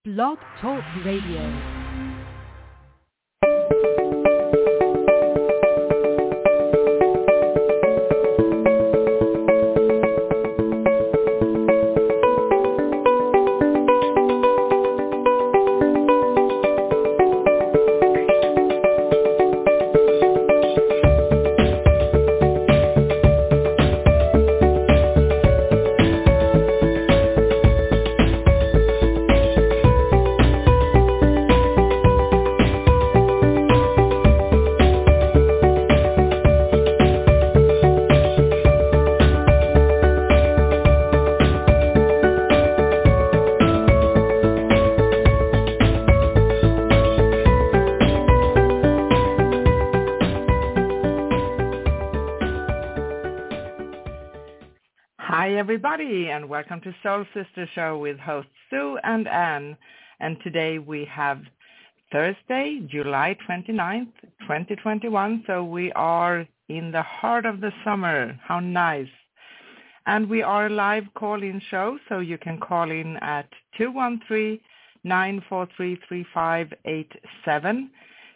Blog Talk Radio. Everybody, and welcome to Soul Sister Show with hosts Sue and Anne. And today we have Thursday, July 29th, 2021. So we are in the heart of the summer. How nice. And we are a live call-in show, so you can call in at 213-943-3587,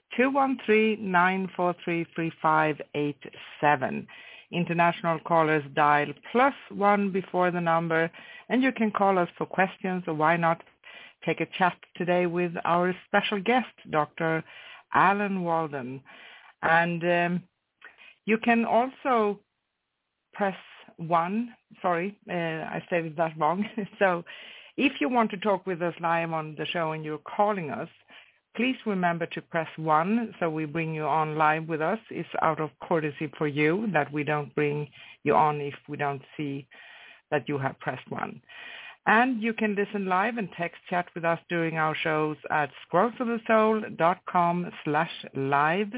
213-943-3587. International callers dial +1 before the number, and you can call us for questions, or why not take a chat today with our special guest, Dr. Alan Walden. And you can also press 1. Sorry, I said that wrong. So if you want to talk with us live on the show and you're calling us, please remember to press 1 so we bring you on live with us. It's out of courtesy for you that we don't bring you on if we don't see that you have pressed 1. And you can listen live and text chat with us during our shows at scrollsofthesoul.com/live,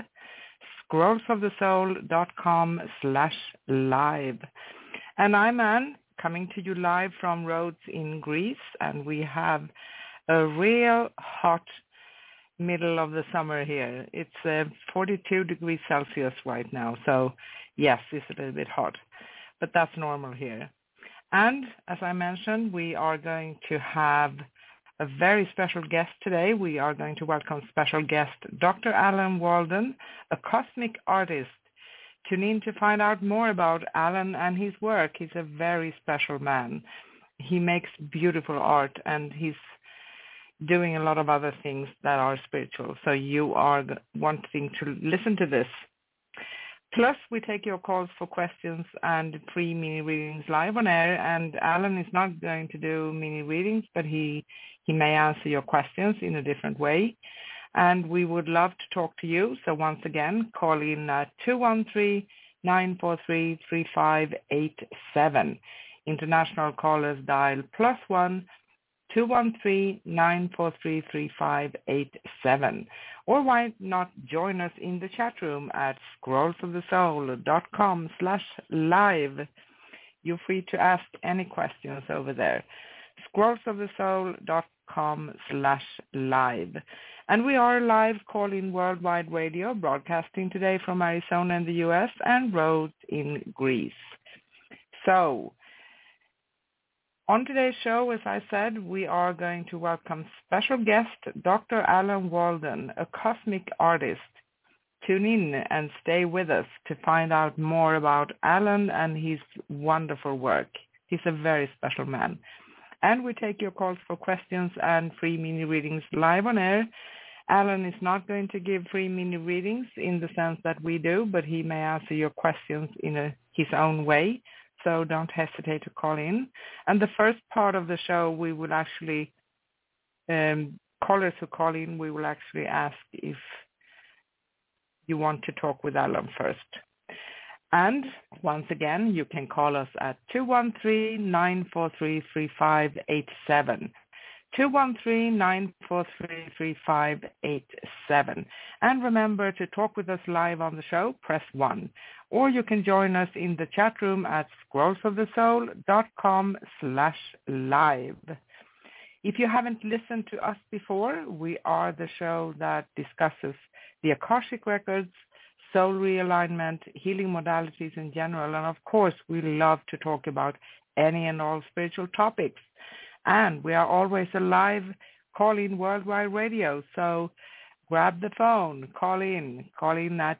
scrollsofthesoul.com/live. And I'm Anne, coming to you live from Rhodes in Greece, and we have a real hot middle of the summer here. It's 42 degrees Celsius right now. So yes, it's a little bit hot, but that's normal here. And as I mentioned, we are going to have a very special guest today. We are going to welcome special guest Dr. Alan Walden, a cosmic artist. Tune in to find out more about Alan and his work. He's a very special man. He makes beautiful art, and he's doing a lot of other things that are spiritual. So you are wanting to listen to this. Plus, we take your calls for questions and free mini readings live on air. And Alan is not going to do mini readings, but he may answer your questions in a different way. And we would love to talk to you. So once again, call in at 213-943-3587. International callers dial +1 213-943-3587. Or why not join us in the chat room at scrollsofthesoul.com/live. You're free to ask any questions over there. scrollsofthesoul.com/live. And we are live calling worldwide radio, broadcasting today from Arizona in the U.S. and Rhodes in Greece. So on today's show, as I said, we are going to welcome special guest Dr. Alan Walden, a cosmic artist. Tune in and stay with us to find out more about Alan and his wonderful work. He's a very special man. And we take your calls for questions and free mini readings live on air. Alan is not going to give free mini readings in the sense that we do, but he may answer your questions in his own way. So don't hesitate to call in. And the first part of the show, we will actually, callers who call in, we will actually ask if you want to talk with Alan first. And once again, you can call us at 213-943-3587. 213-943-3587. And remember to talk with us live on the show, press 1. Or you can join us in the chat room at scrollsofthesoul.com/live. If you haven't listened to us before, we are the show that discusses the Akashic Records, soul realignment, healing modalities in general. And of course, we love to talk about any and all spiritual topics. And we are always a live Call In Worldwide Radio. So grab the phone, call in at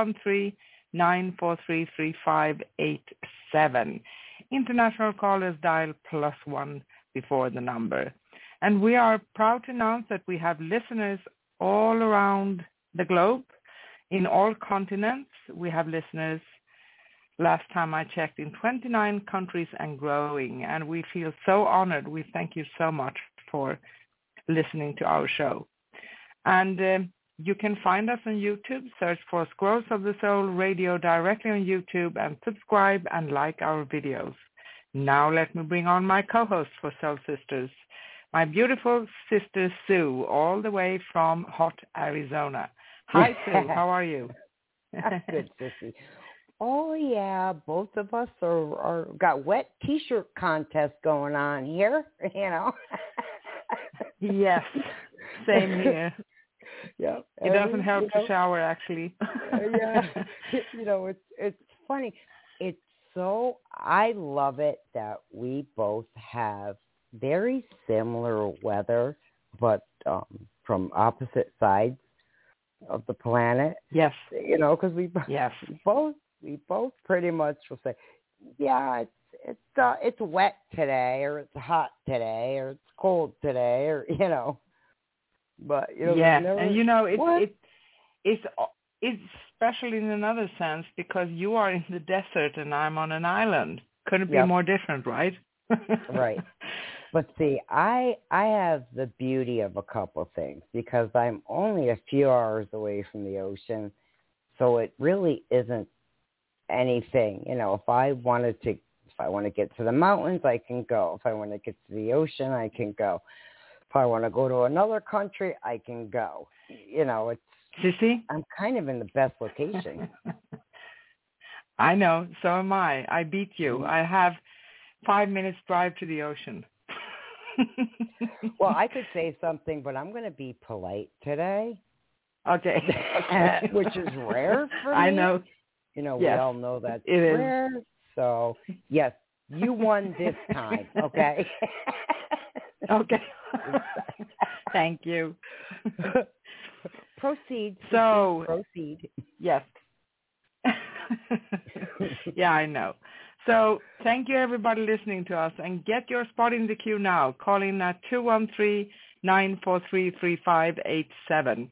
213-943-3587. International callers dial +1 before the number. And we are proud to announce that we have listeners all around the globe, in all continents. We have listeners, last time I checked, in 29 countries and growing. And we feel so honored. We thank you so much for listening to our show. And you can find us on YouTube. Search for Scrolls of the Soul Radio directly on YouTube and subscribe and like our videos. Now let me bring on my co-host for Soul Sisters, my beautiful sister Sue, all the way from hot Arizona. Hi, Sue. How are you? I'm good, sissy. Oh, yeah. Both of us are got wet T-shirt contest going on here, you know. Yes, same here. Yeah, it doesn't help to shower, actually. Yeah, it's funny. It's so, I love it that we both have very similar weather, but from opposite sides of the planet. Yes, because we both pretty much will say, yeah, it's wet today, or it's hot today, or it's cold today, or But yeah, and it's special in another sense because you are in the desert and I'm on an island. Couldn't be more different, right? Right. But see, I have the beauty of a couple things because I'm only a few hours away from the ocean, so it really isn't anything. If I want to get to the mountains, I can go. If I want to get to the ocean, I can go. If I want to go to another country, I can go. It's Sissy? I'm kind of in the best location. I know. So am I. I beat you. I have 5 minutes drive to the ocean. Well, I could say something, but I'm going to be polite today. Okay. Which is rare for me. I know. We yes, all know that's it rare. Is. So, yes, you won this time, okay? Okay. Thank you. Proceed. Proceed. Yes. Yeah, I know. So thank you, everybody listening to us, and get your spot in the queue now. Call in at 213-943-3587.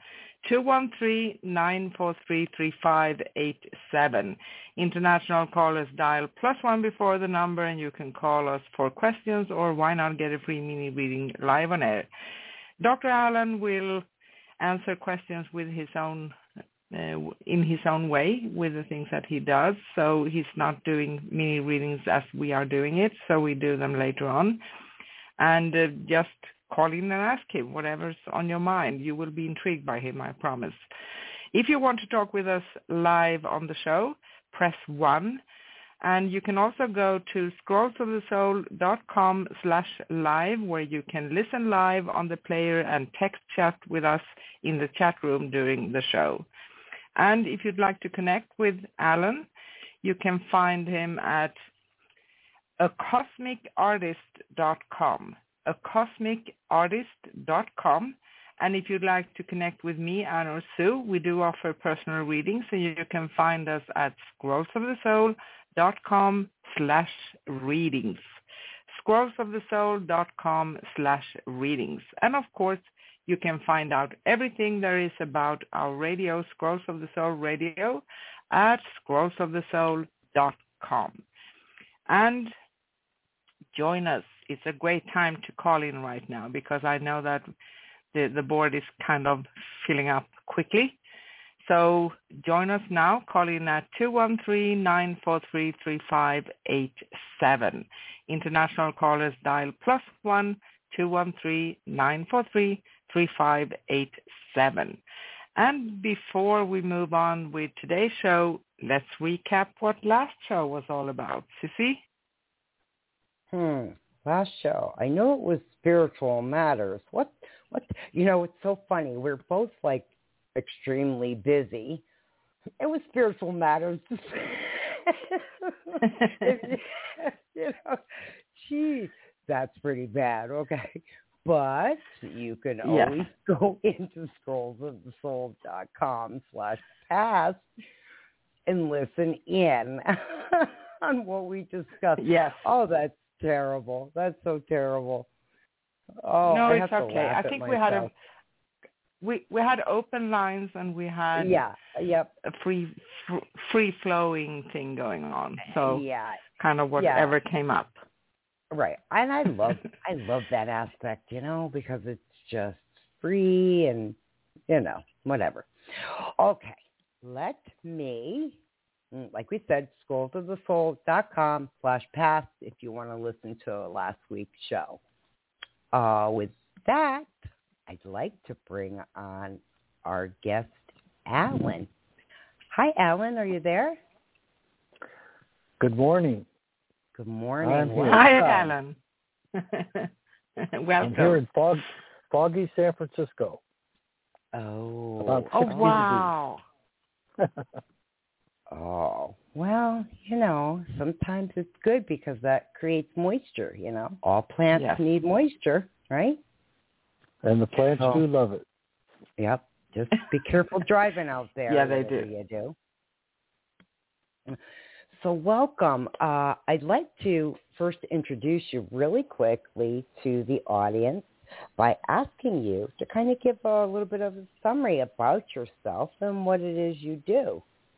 213-943-3587. International callers dial +1 before the number, and you can call us for questions, or why not get a free mini reading live on air. Dr. Allen will answer questions with his own in his own way with the things that he does. So he's not doing mini readings as we are doing it. So we do them later on. And just call in and ask him whatever's on your mind. You will be intrigued by him, I promise. If you want to talk with us live on the show, press 1. And you can also go to scrollsofthesoul.com/live, where you can listen live on the player and text chat with us in the chat room during the show. And if you'd like to connect with Alan, you can find him at acosmicartist.com, acosmicartist.com. And if you'd like to connect with me, Anne or Sue, we do offer personal readings, so you can find us at scrollsofthesoul.com/readings, scrollsofthesoul.com/readings. And of course, you can find out everything there is about our radio, Scrolls of the Soul Radio, at scrollsofthesoul.com. And join us. It's a great time to call in right now because I know that the board is kind of filling up quickly. So join us now. Call in at 213-943-3587. International callers dial +1 213-943-3587. And before we move on with today's show, let's recap what last show was all about. Sissy? Last show. I know it was spiritual matters. What? It's so funny. We're both like extremely busy. It was spiritual matters. Geez, that's pretty bad. Okay. But you can always go into scrollsofthesoul.com/past and listen in on what we discussed. Yes. Oh, that's terrible. That's so terrible. Oh, No, I it's have to okay. laugh I at think myself. we had open lines and we had Yep. a free flowing thing going on. So kind of whatever came up. Right. And I love that aspect, because it's just free and, whatever. Okay. Let me, like we said, scrollsofthesoul.com/past if you want to listen to last week's show. With that, I'd like to bring on our guest, Alan. Hi, Alan. Are you there? Good morning. Good morning. I'm here. Hi, Alan. Welcome. I'm here in foggy San Francisco. Oh. About 60 wow. Oh, well, sometimes it's good because that creates moisture, All plants need moisture, right? And the plants do love it. Yep. Just be careful driving out there. Yeah, they do. You do. So welcome. I'd like to first introduce you really quickly to the audience by asking you to kind of give a little bit of a summary about yourself and what it is you do.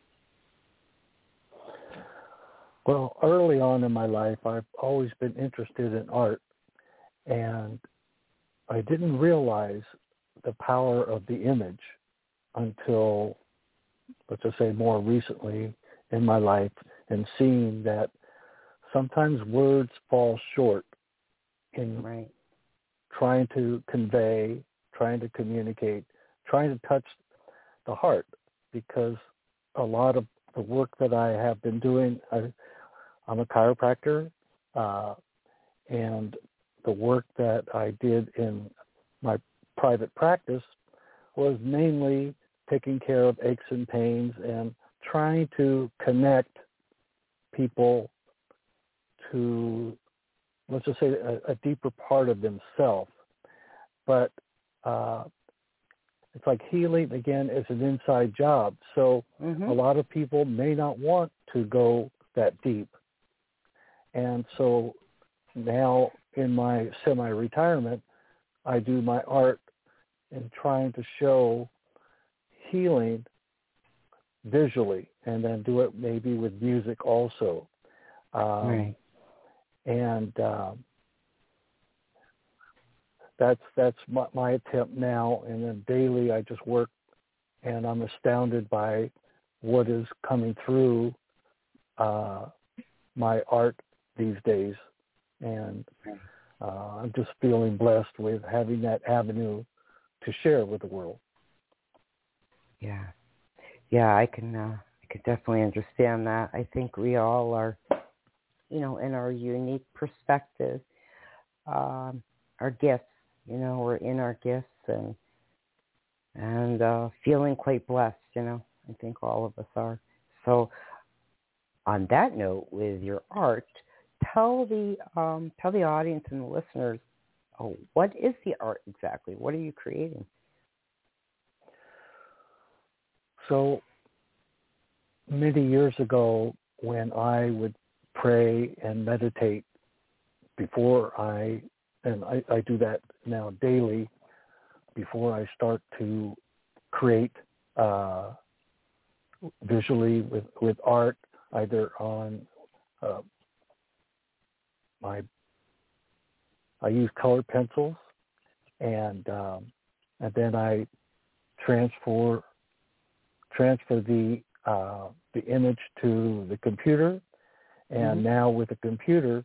Well, early on in my life, I've always been interested in art, and I didn't realize the power of the image until, let's just say, more recently in my life, and seeing that sometimes words fall short in trying to convey, trying to communicate, trying to touch the heart, because a lot of the work that I have been doing, I'm a chiropractor, and the work that I did in my private practice was mainly taking care of aches and pains and trying to connect people to, let's just say, a deeper part of themselves. But it's like healing, again, is an inside job. So a lot of people may not want to go that deep. And so now in my semi-retirement, I do my art in trying to show healing visually, and then do it maybe with music also. And that's my attempt now. And then daily I just work, and I'm astounded by what is coming through my art these days. And I'm just feeling blessed with having that avenue to share with the world. Yeah, I can definitely understand that. I think we all are, in our unique perspective, our gifts, we're in our gifts and feeling quite blessed, I think all of us are. So on that note, with your art, tell the audience and the listeners, what is the art exactly? What are you creating? So many years ago, when I would pray and meditate before I do that now daily, before I start to create visually with art, either on I use colored pencils, and then I transfer the image to the computer, and now with the computer,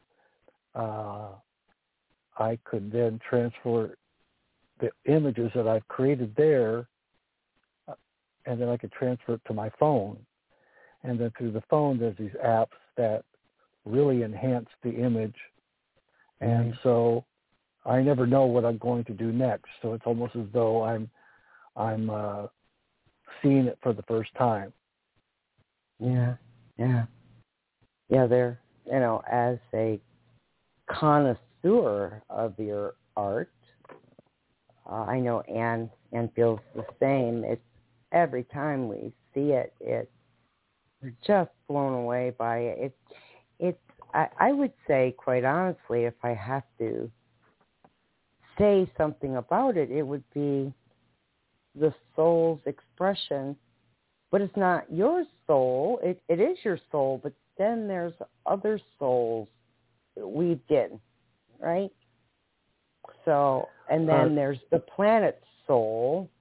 I could then transfer the images that I've created there, and then I could transfer it to my phone. And then through the phone, there's these apps that really enhance the image. And so I never know what I'm going to do next. So it's almost as though I'm seeing it for the first time. Yeah. There, as a connoisseur of your art, I know Ann feels the same. It's every time we see it, we're just blown away by it. I would say, quite honestly, if I have to say something about it, it would be the soul's expression. But it's not your soul. It is your soul, but then there's other souls weaved in, right? So, and then there's the planet's soul.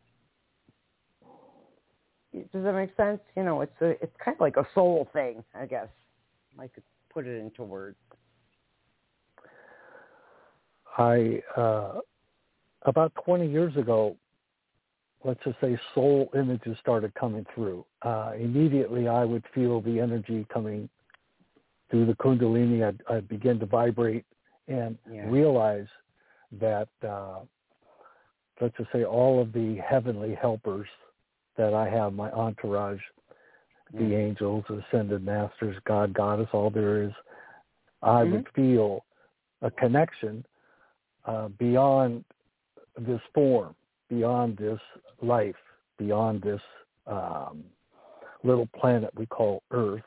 Does that make sense? You know, it's kind of like a soul thing, I guess. I could put it into words. About 20 years ago, let's just say soul images started coming through. Immediately I would feel the energy coming through the Kundalini. I'd begin to vibrate and realize that, let's just say all of the heavenly helpers that I have, my entourage, the angels, ascended masters, God, Goddess, all there is, I would feel a connection beyond this form, beyond this life, beyond this little planet we call Earth,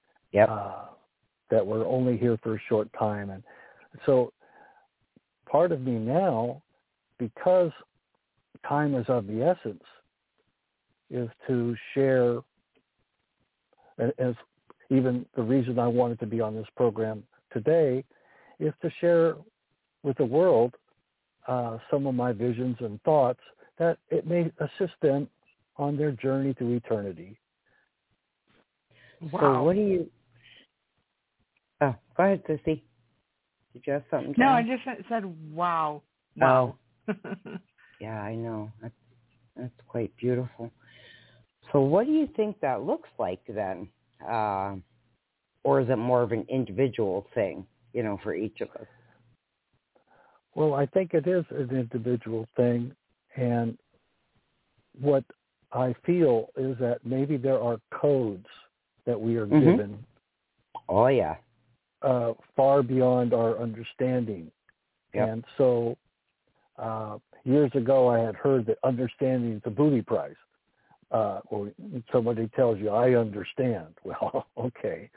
that we're only here for a short time. And so part of me now, because time is of the essence, is to share, as even the reason I wanted to be on this program today, is to share with the world some of my visions and thoughts that it may assist them on their journey to eternity. Wow. So what do you... Oh, go ahead, Sissy. Did you have something to No, add? I just said, wow. Wow. Yeah, I know. That's quite beautiful. So what do you think that looks like then? Or is it more of an individual thing, you know, for each of us? Well, I think it is an individual thing. And what I feel is that maybe there are codes that we are given. Oh, yeah. Far beyond our understanding. Yep. And so years ago I had heard that understanding is the booty prize. Or somebody tells you, I understand. Well, okay.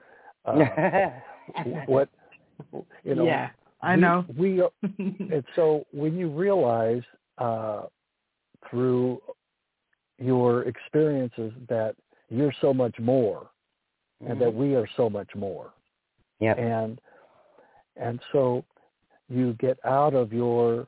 What, you know. Yeah, I know. We are, and so when you realize through your experiences that you're so much more and that we are so much more. Yeah. And so you get out of your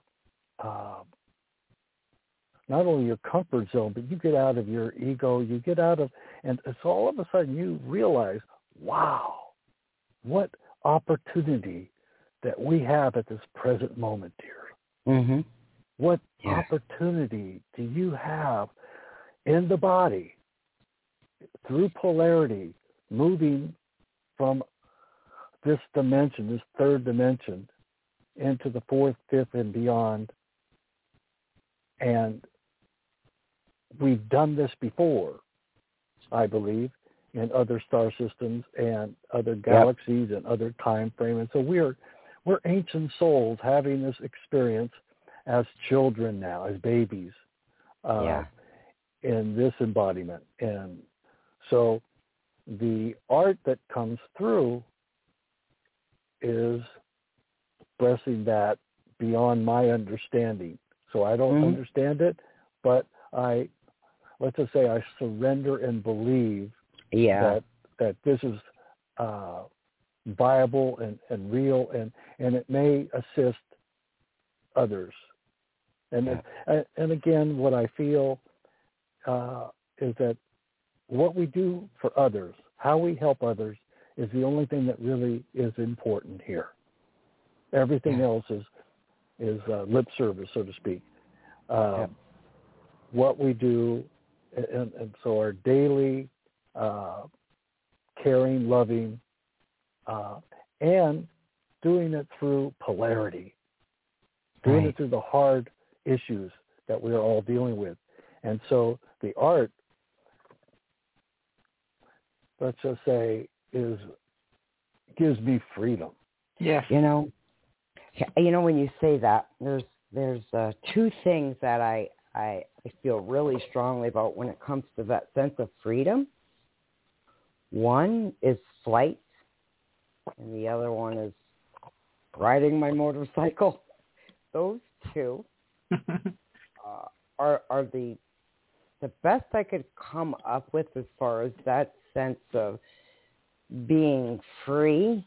not only your comfort zone, but you get out of your ego, you get out of, and so all of a sudden you realize, wow, what opportunity that we have at this present moment, dear. What opportunity do you have in the body through polarity, moving from this dimension, this third dimension, into the fourth, fifth, and beyond. And we've done this before, I believe, in other star systems and other galaxies and other time frames. And so we're ancient souls having this experience as children now, as babies, in this embodiment. And so the art that comes through is expressing that beyond my understanding. So I don't understand it, but let's just say I surrender and believe that this is viable and real, and it may assist others. And again, what I feel is that what we do for others, how we help others, is the only thing that really is important here. Everything else is lip service, so to speak. What we do, and so our daily caring, loving, and doing it through polarity, doing it through the hard issues that we're all dealing with. And so the art, let's just say, gives me freedom. Yes. You know, when you say that, there's there's two things that I feel really strongly about when it comes to that sense of freedom. One is flight, and the other one is riding my motorcycle. Those two are the best I could come up with as far as that sense of being free,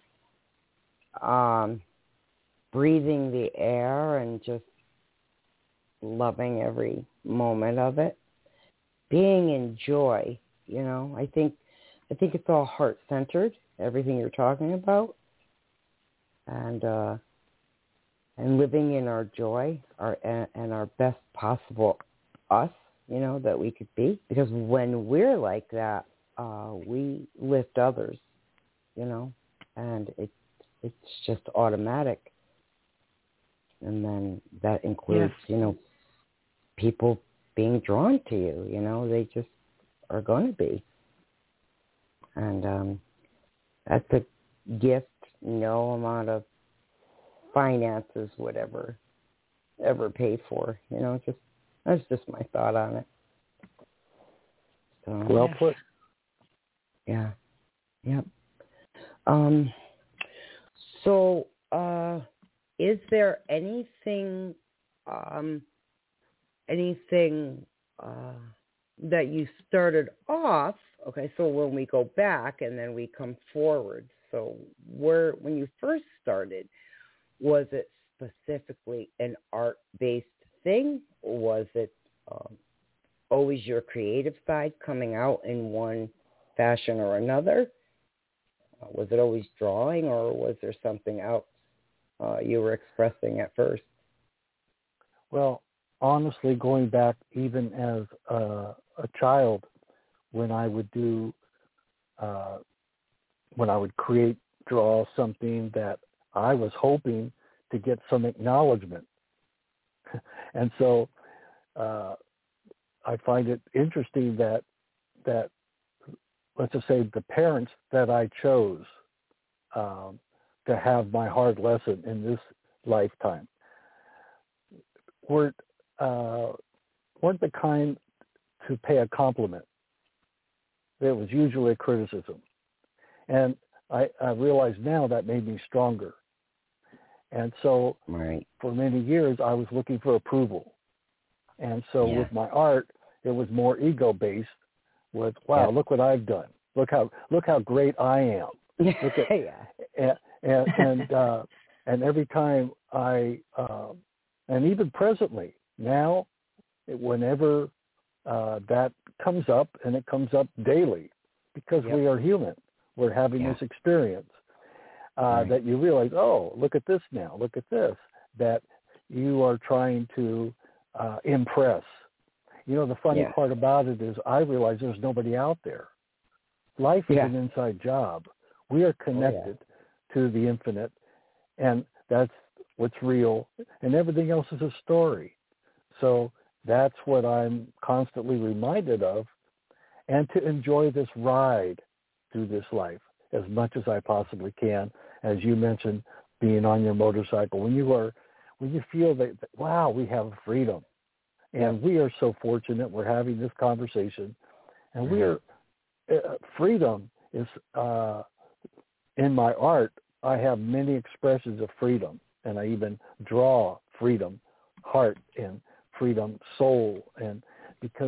breathing the air and just loving every moment of it, being in joy. You know, I think it's all heart-centered, everything you're talking about, and living in our joy, and our best possible us, you know, that we could be. Because when we're like that, we lift others, you know, and it's just automatic. And then that includes, you know, people being drawn to you, you know, they just are going to be. And that's a gift no amount of finances would ever pay for, you know. Just that's just my thought on it. So, well put. Yeah. Yep. So, is there anything that you started off? Okay, so when we go back and then we come forward, so when you first started, was it specifically an art-based thing, or was it always your creative side coming out in one fashion or another? Was it always drawing, or was there something else you were expressing at first? Well, honestly, going back even as a child, when I would draw something that I was hoping to get some acknowledgement. And so I find it interesting that let's just say the parents that I chose to have my hard lesson in this lifetime weren't the kind to pay a compliment. There was usually a criticism. And I realize now that made me stronger. And so for many years, I was looking for approval. And so with my art, it was more ego-based with, wow, look what I've done. Look how great I am. Look at, and every time and even presently, now, whenever that comes up, and it comes up daily, because we are human, we're having this experience, that you realize, oh, look at this now, look at this, that you are trying to impress. You know, the funny part about it is I realize there's nobody out there. Life is an inside job. We are connected to the infinite, and that's what's real, and everything else is a story. So that's what I'm constantly reminded of, and to enjoy this ride through this life as much as I possibly can. As you mentioned, being on your motorcycle, when you feel that, wow, we have freedom, and we are so fortunate we're having this conversation, and we are freedom is in my art. I have many expressions of freedom, and I even draw freedom, heart, and freedom, soul, and because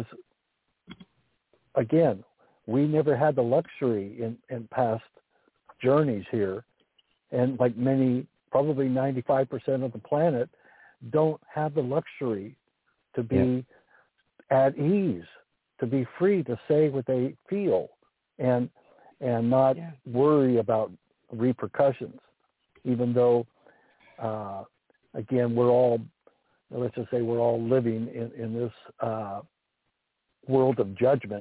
again, we never had the luxury in past journeys here, and like many, probably 95% of the planet, don't have the luxury to be at ease, to be free to say what they feel, and not worry about repercussions, even though, again, let's just say we're all living in this world of judgment,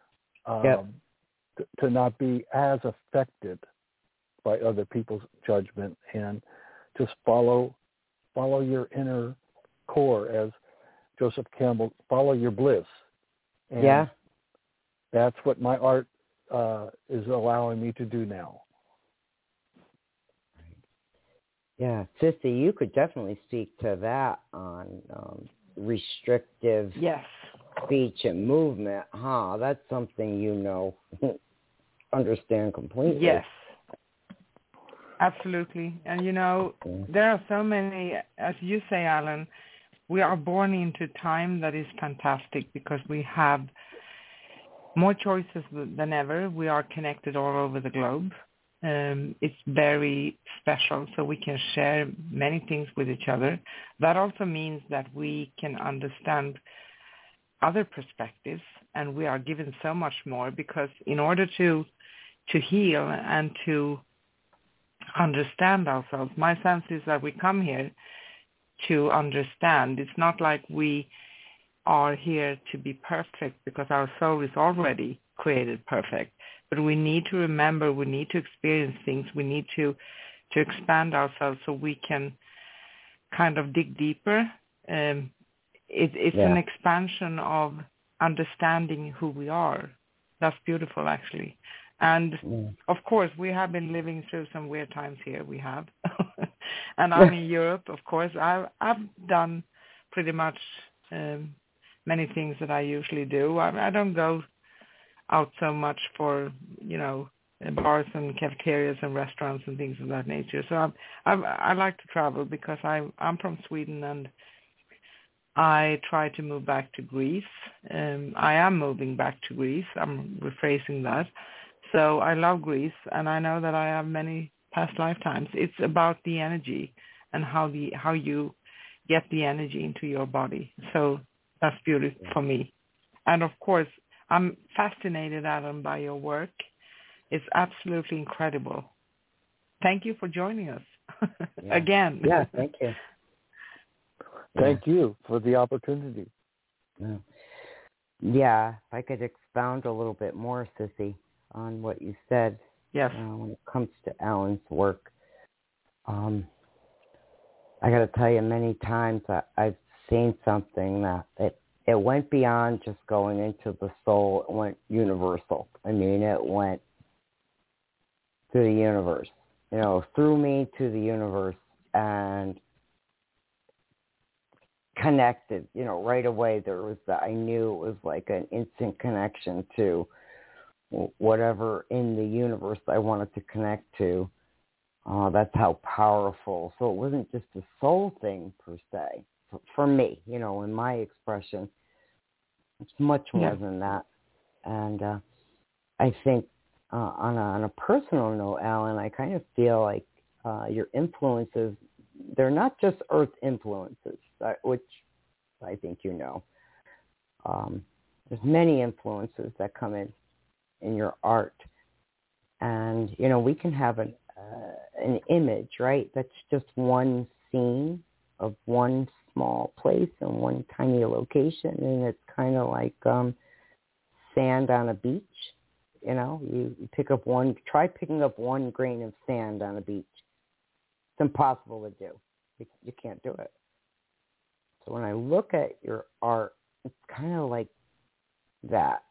to not be as affected by other people's judgment, and just follow your inner core, as Joseph Campbell, follow your bliss. And that's what my art is allowing me to do now. Yeah, Sissy, you could definitely speak to that on restrictive Yes. speech and movement. That's something understand completely. Yes. Absolutely. And, there are so many, as you say, Alan, we are born into time that is fantastic because we have more choices than ever. We are connected all over the globe. It's very special, so we can share many things with each other. That also means that we can understand other perspectives, and we are given so much more because in order to heal and to understand ourselves, my sense is that we come here to understand. It's not like we are here to be perfect because our soul is already created perfect. But we need to remember, we need to experience things, we need to expand ourselves so we can kind of dig deeper. It's an expansion of understanding who we are. That's beautiful, actually. And of course, we have been living through some weird times here. We have. And I'm in Europe, of course. I've done pretty much many things that I usually do. I don't go out so much for, bars and cafeterias and restaurants and things of that nature. So I like to travel because I'm from Sweden and I try to move back to Greece. I am moving back to Greece. I'm rephrasing that. So I love Greece, and I know that I have many past lifetimes. It's about the energy and how you get the energy into your body. So that's beautiful for me. And of course, I'm fascinated, Adam, by your work. It's absolutely incredible. Thank you for joining us again. Yeah, thank you. Thank you for the opportunity. Yeah, if I could expound a little bit more, Sissy, on what you said. Yes. When it comes to Alan's work, I got to tell you, many times I've seen something that it went beyond just going into the soul. It went universal. I mean, it went through the universe, through me to the universe, and connected, right away. I knew it was like an instant connection to whatever in the universe I wanted to connect to. That's how powerful. So it wasn't just a soul thing per se. For me, in my expression, it's much more than that. And I think on a personal note, Alan, I kind of feel like your influences, they're not just earth influences, which I think there's many influences that come in your art. And, we can have an image, right? That's just one scene of one small place in one tiny location. And it's kind of like sand on a beach. You try picking up one grain of sand on a beach. It's impossible to do. You can't do it. So when I look at your art, it's kind of like that.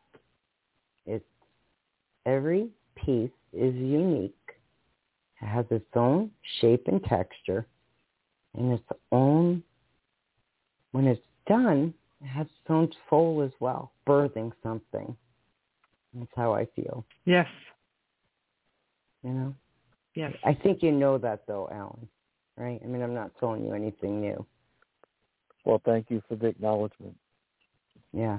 Every piece is unique. It has its own shape and texture, and its own, when it's done, it has its own soul as well, birthing something. That's how I feel. Yes. Yes. I think you know that, though, Alan, right? I mean, I'm not telling you anything new. Well, thank you for the acknowledgement. Yeah.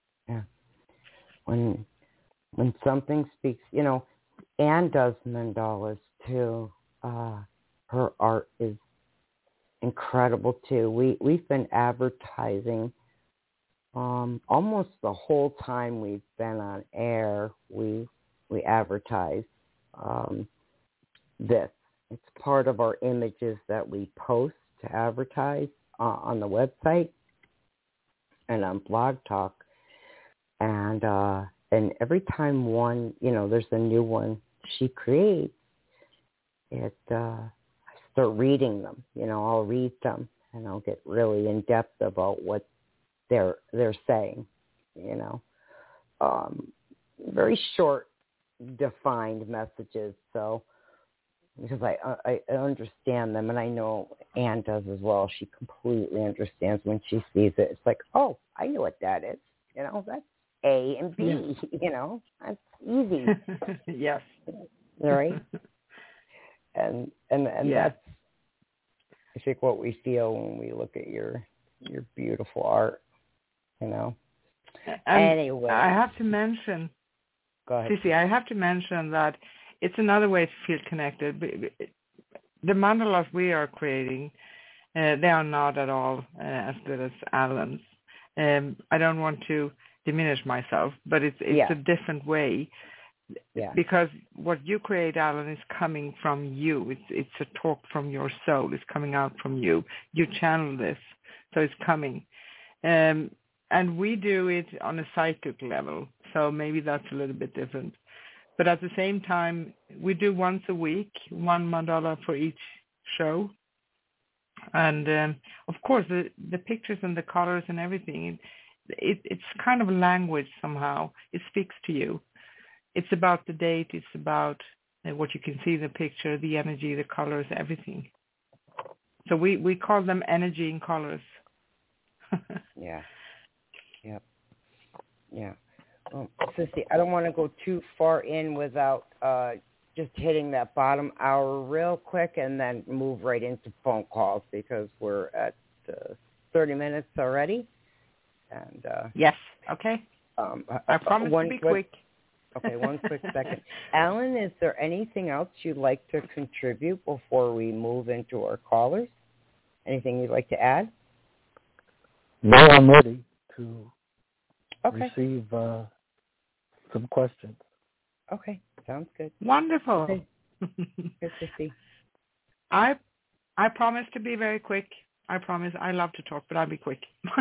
When something speaks, Anne does mandalas too. Her art is incredible too. We've been advertising almost the whole time we've been on air. We advertise this. It's part of our images that we post to advertise on the website and on Blog Talk. And every time there's a new one she creates, I start reading them. I'll read them and I'll get really in depth about what they're saying. Very short, defined messages. So because I understand them, and I know Anne does as well. She completely understands when she sees it. It's like, oh, I know what that is. That's A and B. Yes. That's easy. Yes. Right? And that's, I think, what we feel when we look at your beautiful art. And anyway, I have to mention, go ahead. Sissy, I have to mention that it's another way to feel connected. The mandalas we are creating, they are not at all as good as Alan's. I don't want to diminish myself, but it's a different way. Yeah. Because what you create, Alan, is coming from you. It's a talk from your soul. It's coming out from you. You channel this, so it's coming. And we do it on a psychic level, so maybe that's a little bit different. But at the same time, we do once a week, one mandala for each show. And, of course, the pictures and the colors and everything, it's kind of a language somehow. It speaks to you. It's about the date. It's about what you can see in the picture, the energy, the colors, everything. So we call them energy in colors. Yeah. Yep. Yeah. Well, Sissy, I don't want to go too far in without just hitting that bottom hour real quick and then move right into phone calls because we're at 30 minutes already. And yes. Okay. I promise to be quick. Okay, one quick second. Alan, is there anything else you'd like to contribute before we move into our callers? Anything you'd like to add? No, I'm ready to receive some questions. Okay, sounds good. Wonderful. Okay. Good to see. I promise to be very quick. I promise. I love to talk, but I'll be quick.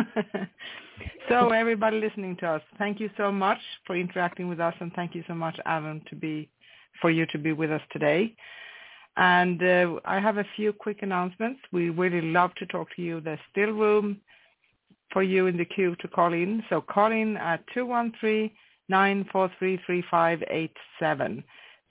So everybody listening to us, thank you so much for interacting with us, and thank you so much, Alan, for you to be with us today. And I have a few quick announcements. We really love to talk to you. There's still room for you in the queue to call in. So call in at 213-943-3587.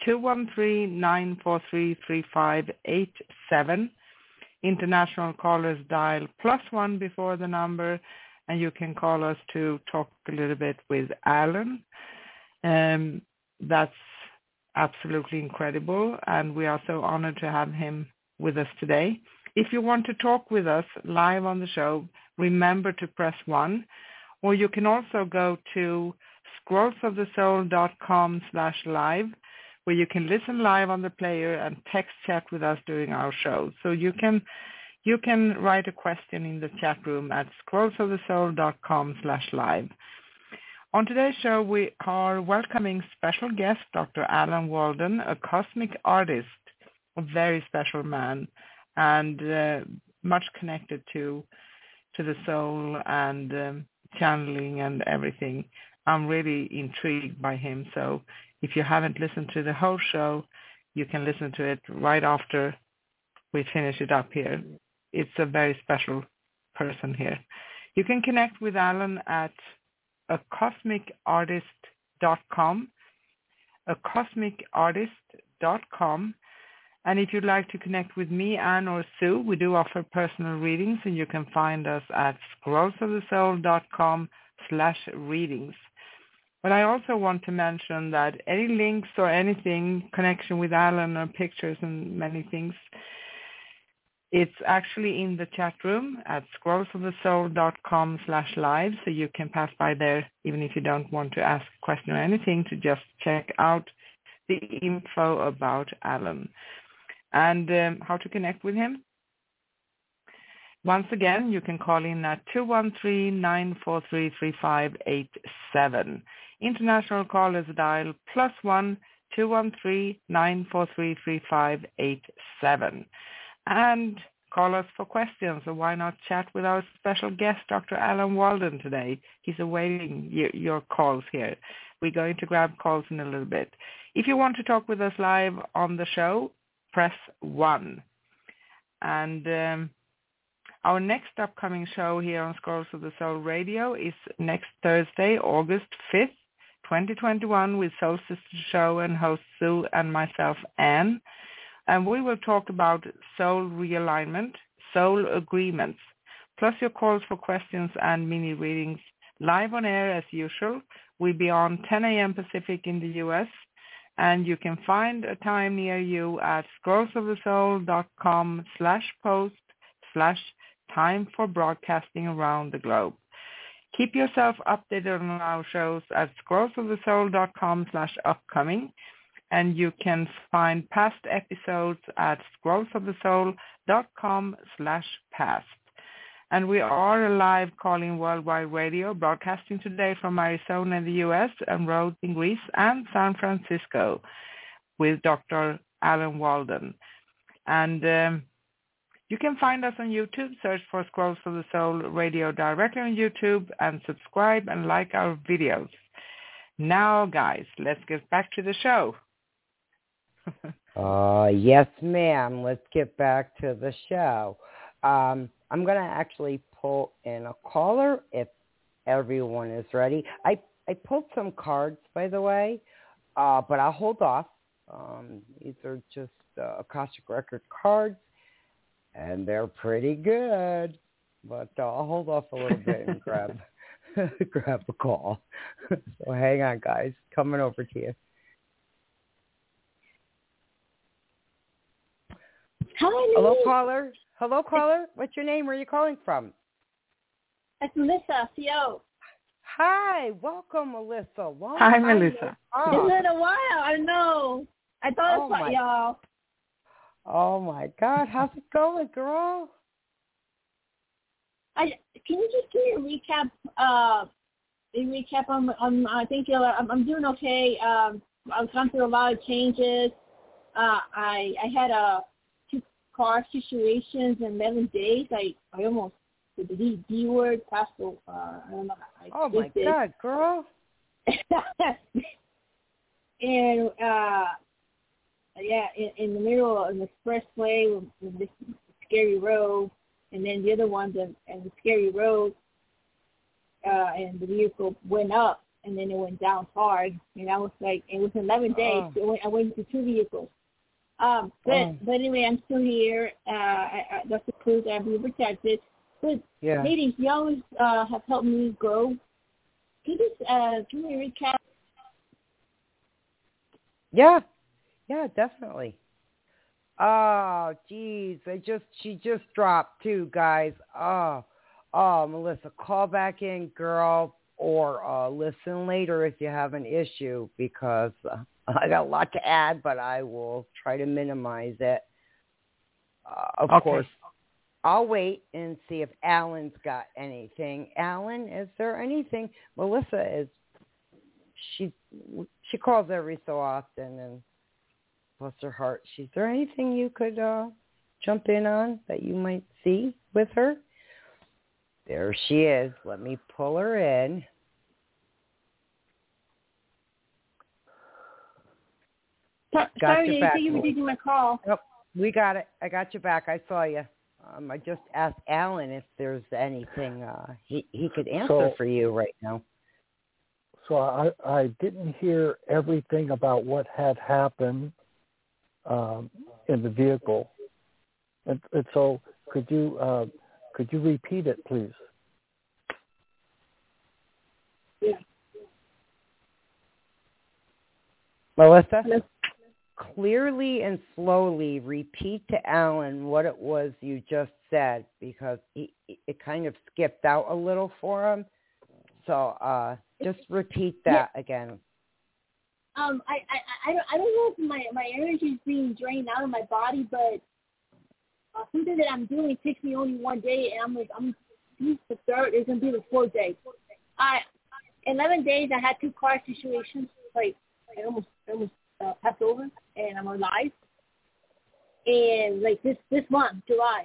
213-943-3587. International callers dial +1 before the number, and you can call us to talk a little bit with Alan. That's absolutely incredible, and we are so honored to have him with us today. If you want to talk with us live on the show, remember to press 1, or you can also go to scrollsofthesoul.com/live, where you can listen live on the player and text chat with us during our show. So you can write a question in the chat room at scrollsofthesoul.com/live. On today's show, we are welcoming special guest Dr. Alan Walden, a cosmic artist, a very special man, and much connected to the soul and channeling and everything. I'm really intrigued by him. So if you haven't listened to the whole show, you can listen to it right after we finish it up here. It's a very special person here. You can connect with Alan at acosmicartist.com, acosmicartist.com. And if you'd like to connect with me, Anne, or Sue, we do offer personal readings, and you can find us at scrollsofthesoul.com/readings. But I also want to mention that any links or anything, connection with Alan or pictures and many things, it's actually in the chat room at scrollsofthesoul.com/live, so you can pass by there even if you don't want to ask a question or anything, to just check out the info about Alan. And how to connect with him? Once again, you can call in at 213-943-3587. International callers dial +1 213-943-3587. And call us for questions, or why not chat with our special guest, Dr. Alan Walden, today. He's awaiting your calls here. We're going to grab calls in a little bit. If you want to talk with us live on the show, press 1. And our next upcoming show here on Scrolls of the Soul Radio is next Thursday, August 5th, 2021, with Soul Sister Show and host Sue and myself, Anne. And we will talk about soul realignment, soul agreements, plus your calls for questions and mini readings live on air as usual. We'll be on 10 a.m. Pacific in the U.S., and you can find a time near you at scrollsofthesoul.com/post/time for broadcasting around the globe. Keep yourself updated on our shows at scrollsofthesoul.com/upcoming, and you can find past episodes at scrollsofthesoul.com/past. And we are a live calling worldwide radio, broadcasting today from Arizona in the U.S. and Rhodes in Greece and San Francisco with Dr. Alan Walden. And you can find us on YouTube. Search for Scrolls of the Soul Radio directly on YouTube and subscribe and like our videos. Now, guys, let's get back to the show. Yes, ma'am. Let's get back to the show. I'm going to actually pull in a caller if everyone is ready. I pulled some cards, by the way, but I'll hold off. These are just Akashic Record cards, and they're pretty good. But I'll hold off a little bit and grab a call. So hang on, guys. Coming over to you. Hi, Hello, caller. Hello, caller. What's your name? Where are you calling from? It's Melissa, CO. Hi. Welcome, Melissa. Hi, Melissa. It's been a while. I know. I thought about y'all. Oh, my God. How's it going, girl? Can you just give me a recap? I think I'm doing okay. I've gone through a lot of changes. I had two car situations in 11 days. I almost the D word passed over. I don't know. Oh my God, girl! And in the middle of the expressway with this scary road, and then the other one, and the scary road, and the vehicle went up, and then it went down hard, and I was like, it was 11 days. So I went into two vehicles. But anyway, I'm still here. That's the proof that I'm being protected. But ladies, you always have helped me grow. Can you just give me a recap? Yeah, definitely. Oh, geez, she just dropped too, guys. Oh, Melissa, call back in, girl, or listen later if you have an issue, because I got a lot to add, but I will try to minimize it. Of course, I'll wait and see if Alan's got anything. Alan, is there anything? Melissa she calls every so often, and bless her heart. Is there anything you could jump in on that you might see with her? There she is. Let me pull her in. Sorry, thank you for taking my call. Nope, we got it. I got you back. I saw you. I just asked Alan if there's anything he could answer for you right now. So I didn't hear everything about what had happened in the vehicle, and so could you repeat it, please? Yeah. Melissa, clearly and slowly repeat to Alan what it was you just said, because it kind of skipped out a little for him. So just repeat that again. I don't know if my energy is being drained out of my body, but something that I'm doing takes me only one day, and I'm the third is gonna be the fourth day. 11 days I had two car situations. Like I almost passed over, and I'm alive. And like this month, July,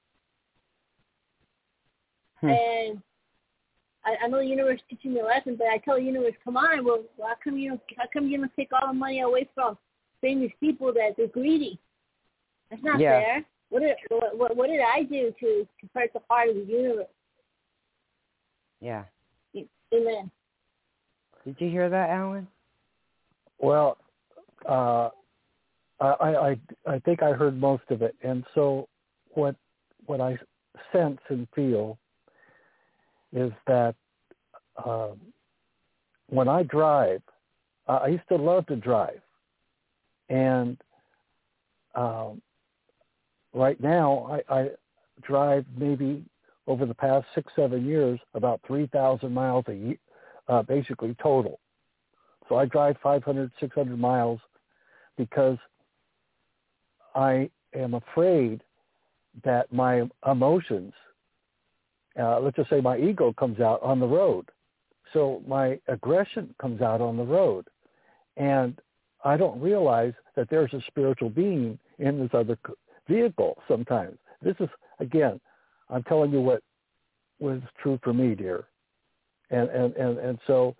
and I know the universe is teaching me a lesson, but I tell the universe, come on, well, how come you're gonna take all the money away from famous people that they're greedy? That's not fair. What did I do to hurt the heart of the universe? Yeah. Amen. Did you hear that, Alan? Well, I think I heard most of it. And so what I sense and feel is that when I drive, I used to love to drive. And right now I drive maybe over the past 6-7 years about 3,000 miles a year, basically total. So I drive 500, 600 miles because I am afraid that my emotions, let's just say my ego comes out on the road. So my aggression comes out on the road. And I don't realize that there's a spiritual being in this other vehicle sometimes. This is, again, I'm telling you what was true for me, dear. And so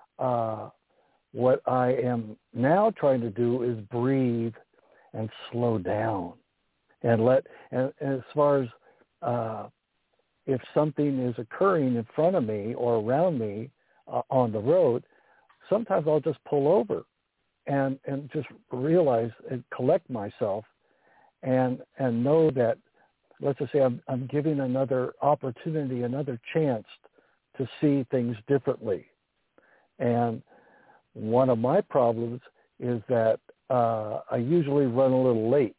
what I am now trying to do is breathe and slow down and as far as if something is occurring in front of me or around me on the road, sometimes I'll just pull over and just realize and collect myself and know that, let's just say I'm giving another opportunity, another chance to see things differently. And one of my problems is that I usually run a little late,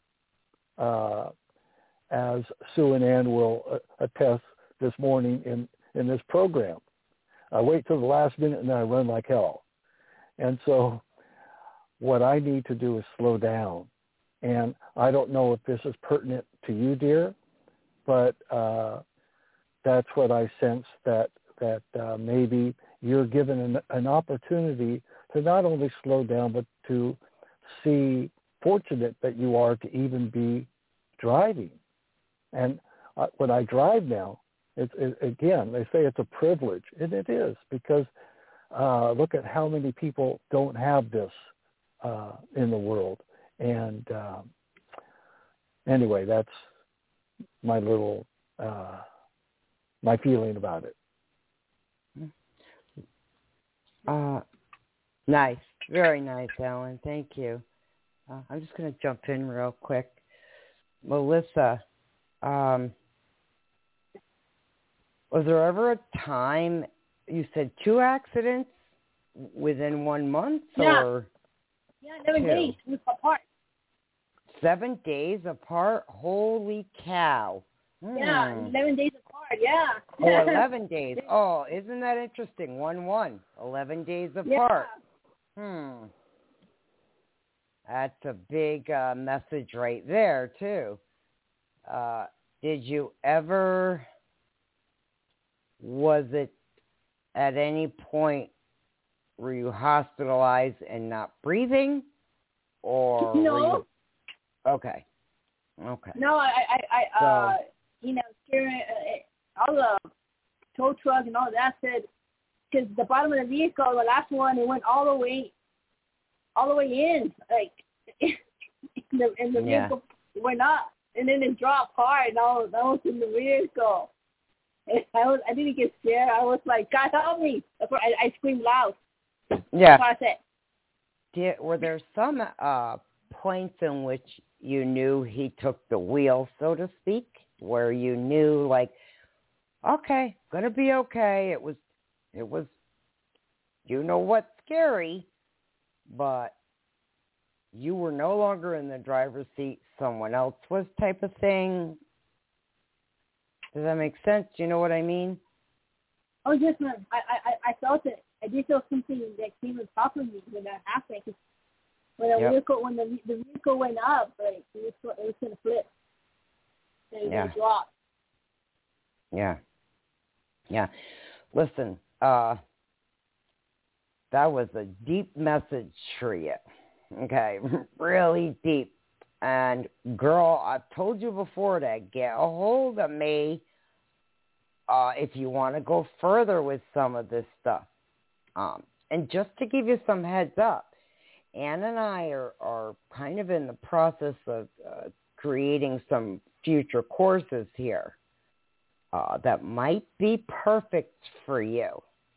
as Sue and Ann will attest this morning in this program. I wait till the last minute and then I run like hell. And so what I need to do is slow down. And I don't know if this is pertinent to you, dear, but that's what I sense, that maybe you're given an opportunity to not only slow down, but to see fortunate that you are to even be driving. And when I drive now, again, they say it's a privilege, and it is, because look at how many people don't have this in the world. And anyway, that's my little, my feeling about it. Nice. Very nice, Alan. Thank you. I'm just going to jump in real quick. Melissa, was there ever a time, you said 2 accidents within 1 month? Yeah. Or 11 days apart. 7 days apart? Holy cow. Yeah, 11 days apart, yeah. Oh, 11 days. Oh, isn't that interesting? 1-1. 11 days apart. Yeah. That's a big message right there, too. Did you ever, was it at any point, were you hospitalized and not breathing? Or no. Okay. No, I steering, all the tow truck and all that said, because the bottom of the vehicle, the last one, it went all the way in, like, and the vehicle went up, and then it dropped hard, and that was in the vehicle. And I didn't get scared. I was like, God help me! I screamed loud. Yeah. That's what I said. Were there some points in which you knew he took the wheel, so to speak, where you knew, like, okay, gonna be okay. It was, you know what's scary, but you were no longer in the driver's seat. Someone else was, type of thing. Does that make sense? Do you know what I mean? Oh, yes, ma'am. I felt it. I did feel something that came on top of me when that happened. When the vehicle went up, like, it was going to flip. And it was going to drop. Yeah. Listen, that was a deep message for you. Okay, really deep. And girl, I've told you before to get a hold of me if you want to go further with some of this stuff. And just to give you some heads up, Ann and I are kind of in the process of creating some future courses here that might be perfect for you.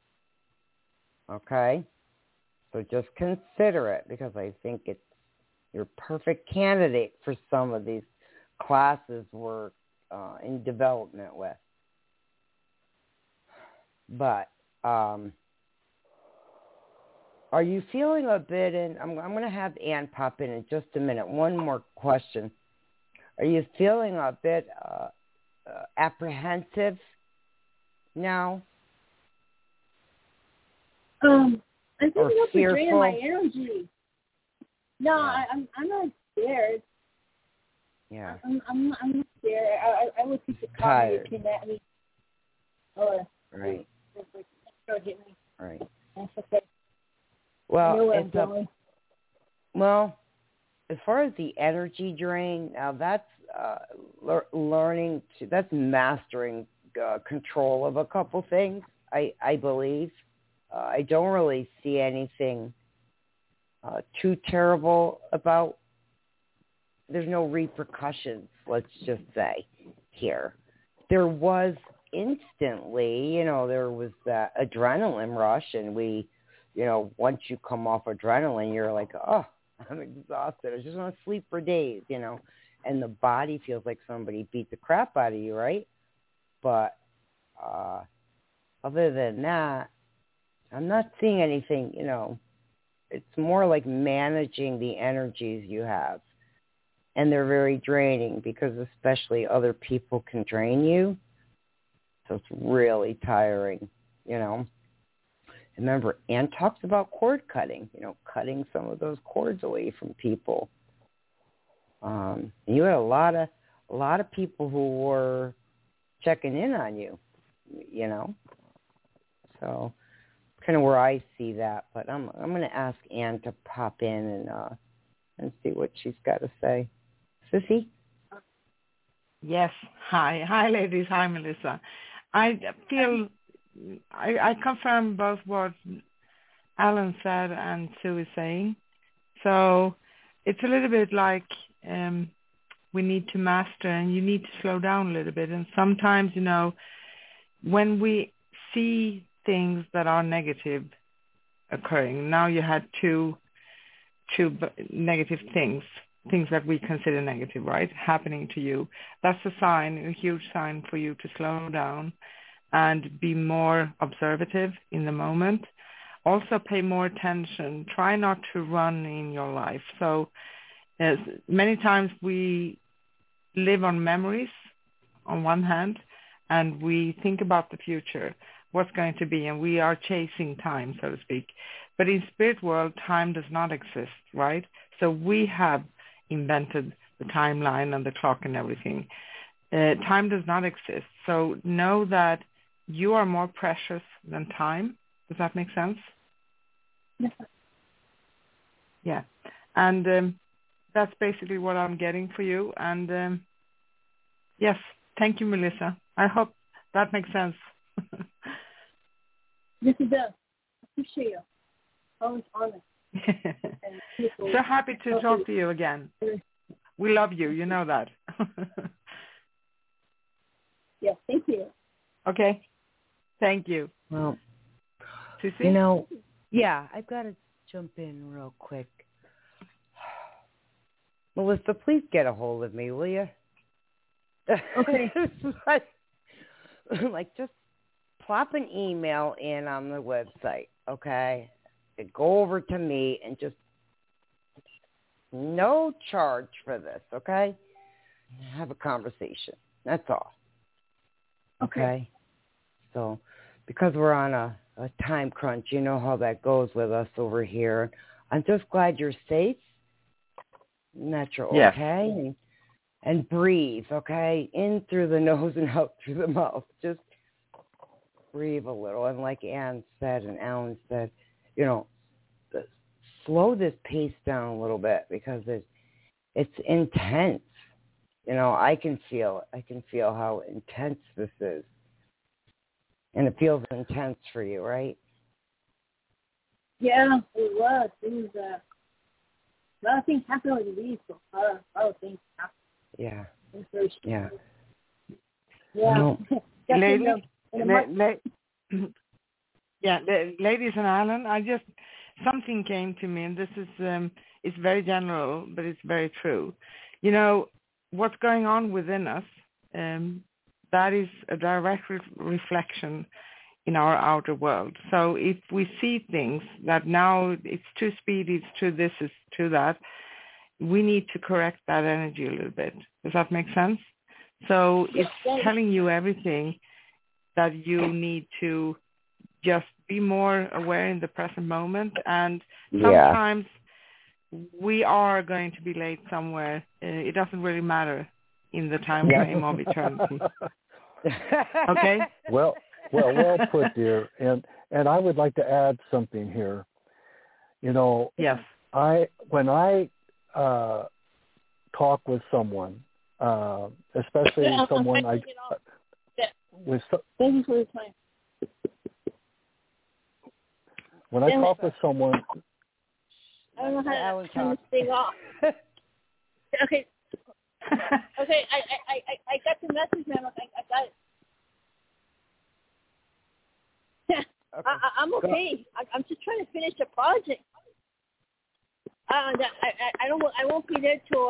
Okay? So just consider it, because I think You're a perfect candidate for some of these classes we're in development with. But are you feeling a bit in, I'm going to have Ann pop in just a minute. One more question. Are you feeling a bit apprehensive now? I think or it's fearful? draining my energy. No, Yeah. I'm not scared. Yeah. I'm not scared. I would keep the Tired. comment at me. Or Right. hit me. Right. That's okay. Well, I know where I'm it's going. well, as far as the energy drain, now that's learning to, that's mastering control of a couple things, I believe. I don't really see anything too terrible about, there's no repercussions, let's just say, here. There was instantly, there was that adrenaline rush, and we, once you come off adrenaline, you're like, oh, I'm exhausted. I just want to sleep for days, and the body feels like somebody beat the crap out of you, right? But other than that, I'm not seeing anything, it's more like managing the energies you have. And they're very draining because especially other people can drain you. So it's really tiring, Remember, Ann talks about cord cutting, cutting some of those cords away from people. You had a lot of people who were checking in on you, So kind of where I see that. But I'm going to ask Ann to pop in and see what she's got to say. Sissy? Yes. Hi, ladies. Hi, Melissa. I feel I confirm both what Alan said and Sue is saying. So it's a little bit like we need to master, and you need to slow down a little bit. And sometimes, when we see things that are negative occurring, now you had two negative things that we consider negative, right, happening to you. That's a sign, a huge sign for you to slow down and be more observative in the moment. Also pay more attention. Try not to run in your life. So many times we live on memories on one hand, and we think about the future, what's going to be, and we are chasing time, so to speak. But in spirit world, time does not exist, right? So we have invented the timeline and the clock and everything. Time does not exist. So know that you are more precious than time. Does that make sense? Yes. Yeah. And that's basically what I'm getting for you. And yes, thank you, Melissa. I hope that makes sense. Yes, it does. Appreciate you. Always honest. So happy to talk to you again. We love you. You know that. Yes, thank you. Okay. Thank you. Well, Susie? Yeah, I've got to jump in real quick. Melissa, please get a hold of me, will you? Okay. Like, just plop an email in on the website, okay? Go over to me and just no charge for this, okay? Have a conversation. That's all. Okay? So, because we're on a time crunch, you know how that goes with us over here. I'm just glad you're safe and that you're okay. And breathe, okay? In through the nose and out through the mouth. Just breathe a little. And like Ann said and Alan said, slow this pace down a little bit because it's intense. I can feel it. I can feel how intense this is. And it feels intense for you, right? Yeah, it was. It was a lot of things happened with the week so far. A lot of things happened. Yeah. Yeah. Well, ladies and Alan, something came to me, and this is it's very general, but it's very true. You know, what's going on within us, that is a direct reflection in our outer world. So if we see things that now it's too speedy, it's too this, it's too that, we need to correct that energy a little bit. Does that make sense? So it's telling you everything that you need to just be more aware in the present moment. And sometimes we are going to be late somewhere. It doesn't really matter in the time frame of eternity. Okay? Well put, dear. And I would like to add something here. You know, yes. When I talk with someone, especially someone I with thank you for your time. When I talk with someone, I don't know how to turn this thing off. Okay. Okay, I got the message, ma'am. I got it. Okay. I'm okay. I'm just trying to finish the project. I won't be there till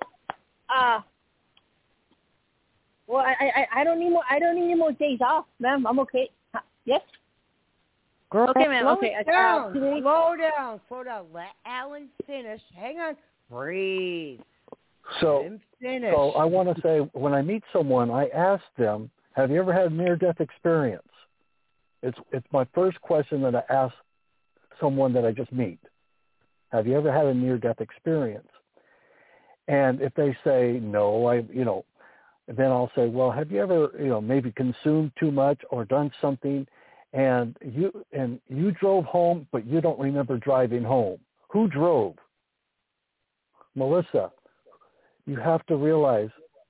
well, I don't need more. I don't need any more days off, ma'am. I'm okay. Yes. Girl, okay, ma'am. Slow Okay. down. Slow down. Let Alan finish. Hang on. Breathe. So I want to say, when I meet someone, I ask them, "Have you ever had a near-death experience?" It's my first question that I ask someone that I just meet. Have you ever had a near-death experience? And if they say no, then I'll say, well, have you ever, maybe consumed too much or done something, and you drove home, but you don't remember driving home? Who drove? Melissa, you have to realize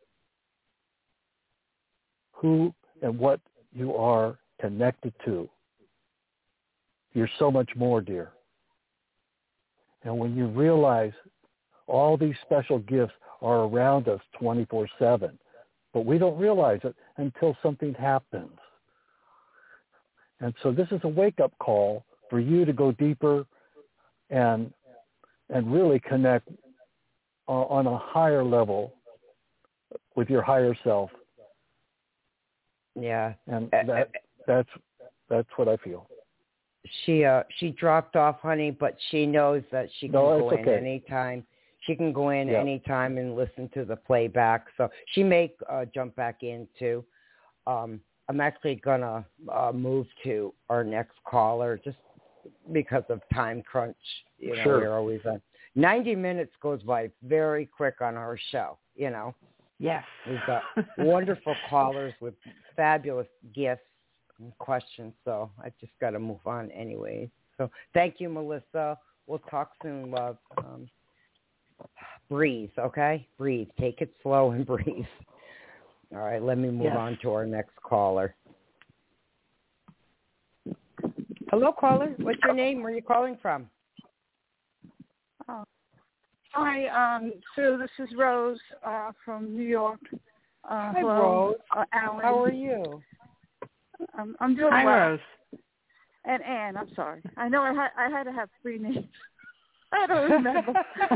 who and what you are connected to. You're so much more, dear. And when you realize all these special gifts are around us 24/7, but we don't realize it until something happens. And so this is a wake-up call for you to go deeper and really connect on a higher level with your higher self. Yeah. And that's what I feel. She dropped off, honey, but she knows that she can go in anytime. She can go in anytime and listen to the playback. So she may jump back in too. I'm actually gonna move to our next caller just because of time crunch. Sure. We're always 90 minutes goes by very quick on our show. Yes. We've got wonderful callers with fabulous gifts and questions, so I just got to move on anyway. So thank you, Melissa. We'll talk soon, love. Breathe, okay? Breathe. Take it slow and breathe. All right, let me move on to our next caller. Hello, caller. What's your name? Where are you calling from? Hi, Sue. This is Rose from New York. Hi, hello, Rose. Alan. How are you? I'm doing well. Rose. And Anne, I'm sorry. I know I had to have 3 names. I don't remember.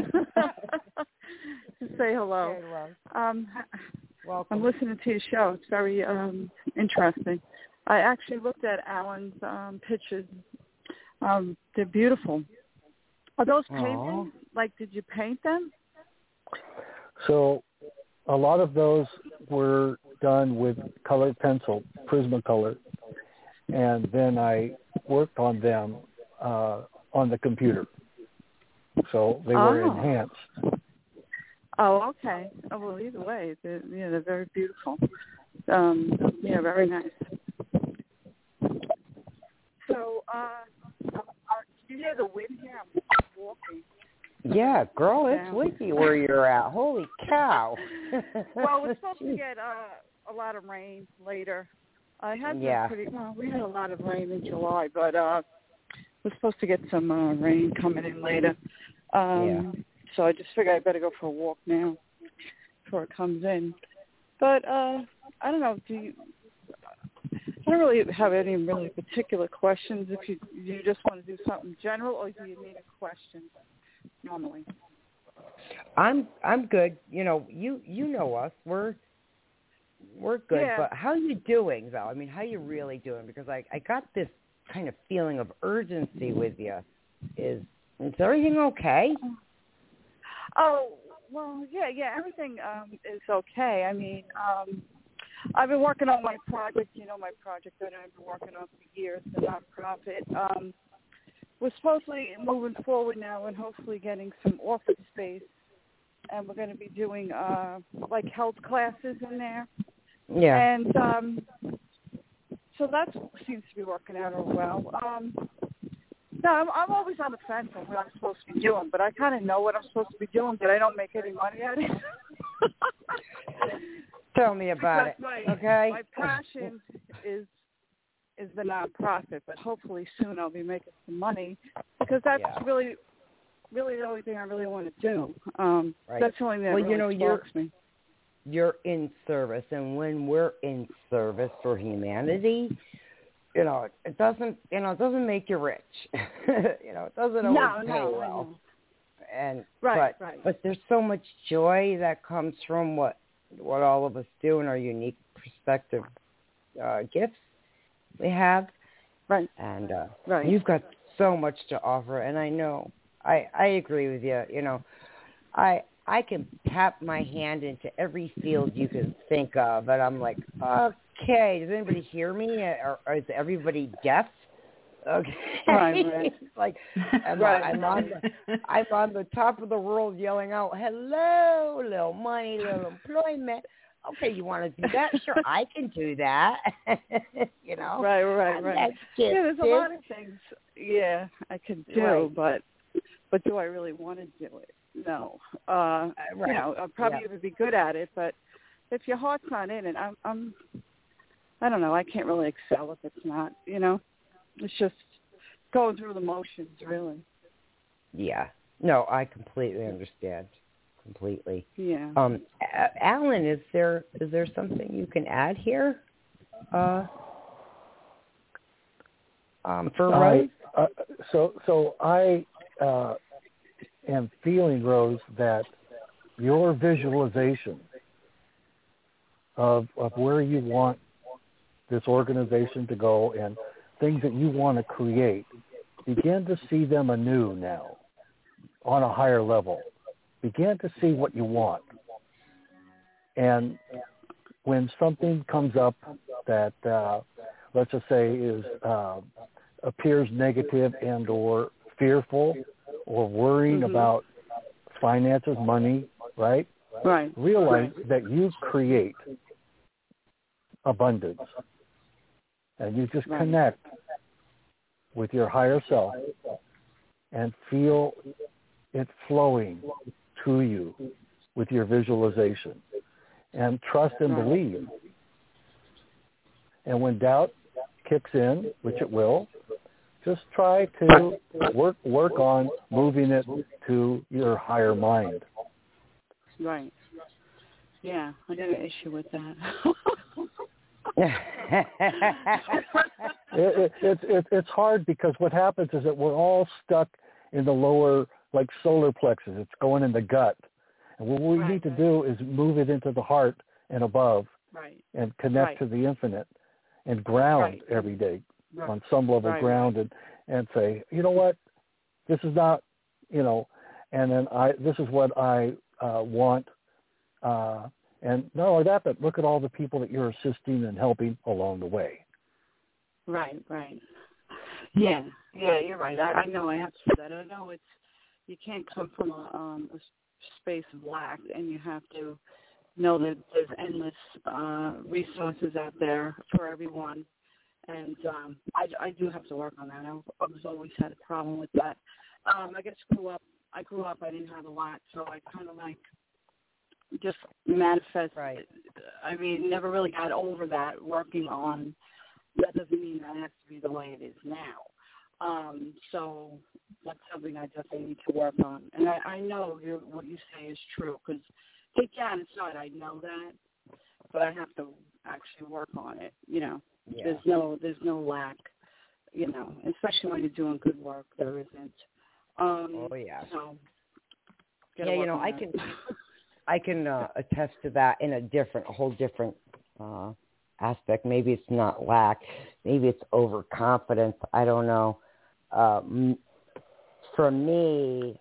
To say hello. Okay, welcome. I'm listening to your show. It's very interesting. I actually looked at Alan's pictures. They're beautiful. Are those paintings? Like, did you paint them? So a lot of those were done with colored pencil, Prismacolor, and then I worked on them on the computer. So they were enhanced. Oh, okay. Oh, well, either way, they're very beautiful. Very nice. So, you hear the wind here? I'm walking. Yeah, girl, it's windy where you're at. Holy cow. Well, we're supposed to get a lot of rain later. I had we had a lot of rain in July, but we're supposed to get some rain coming in later. So I just figured I better go for a walk now before it comes in. But I don't know. I don't really have any really particular questions. If you just want to do something general, or do you need a question normally? I'm good. You know us. We're good. Yeah. But how are you doing, Val? I mean, how are you really doing? Because I got this kind of feeling of urgency with you. Is everything okay? Oh, well, yeah, everything is okay. I mean, I've been working on my project, my project that I've been working on for years, the nonprofit. We're supposedly moving forward now and hopefully getting some office space, and we're going to be doing, like, health classes in there. Yeah. And so that seems to be working out real well. No, I'm always on the fence on what I'm supposed to be doing, but I kind of know what I'm supposed to be doing, but I don't make any money at it. Tell me about it, okay? My passion is the nonprofit, but hopefully soon I'll be making some money because that's really the only thing I really want to do. Right. That's the only thing that really sparks me. You're in service, and when we're in service for humanity, it doesn't make you rich. It doesn't always pay well. And but there's so much joy that comes from what all of us do in our unique perspective gifts we have. Right. And you've got so much to offer, and I know I agree with you. I can tap my hand into every field you can think of, and I'm like, okay, does anybody hear me, or is everybody deaf? Okay, right. Like I'm on the top of the world yelling out, "Hello, little money, little employment." Okay, you want to do that? Sure, I can do that. Right. Yeah, there's a lot of things. Yeah, I can do, but do I really want to do it? No. I'll probably would be good at it, but if your heart's not in it, I don't know. I can't really excel if it's not. It's just going through the motions, really. Yeah. No, I completely understand. Completely. Yeah. Alan, is there something you can add here? For Rose? So I am feeling, Rose, that your visualization of where you want this organization to go and things that you want to create, begin to see them anew now on a higher level. Begin to see what you want. And when something comes up that, let's just say, appears negative and or fearful or worrying about finances, money, right? Right. Realize that you create abundance. And you just connect with your higher self and feel it flowing to you with your visualization. And trust and believe. And when doubt kicks in, which it will, just try to work on moving it to your higher mind. Right. Yeah, I got an issue with that. It's hard because what happens is that we're all stuck in the lower, like solar plexus. It's going in the gut. And what we need to do is move it into the heart and above and connect to the infinite and ground every day on some level, ground and say, you know what, this is not, and then this is what I want. And not only that, but look at all the people that you're assisting and helping along the way. Right. Yeah, you're right. I know I have to say that. I know you can't come from a space of lack, and you have to know that there's endless resources out there for everyone. And I do have to work on that. I've always had a problem with that. I grew up, I didn't have a lot, so I kind of just manifest. Right. I mean, never really got over that working on. That doesn't mean that has to be the way it is now. So that's something I definitely need to work on. And I know what you say is true because deep down inside I know that, but I have to actually work on it, There's no lack, especially when you're doing good work. There isn't. Oh yeah. So, I can attest to that in a whole different aspect. Maybe it's not lack. Maybe it's overconfidence. I don't know. For me,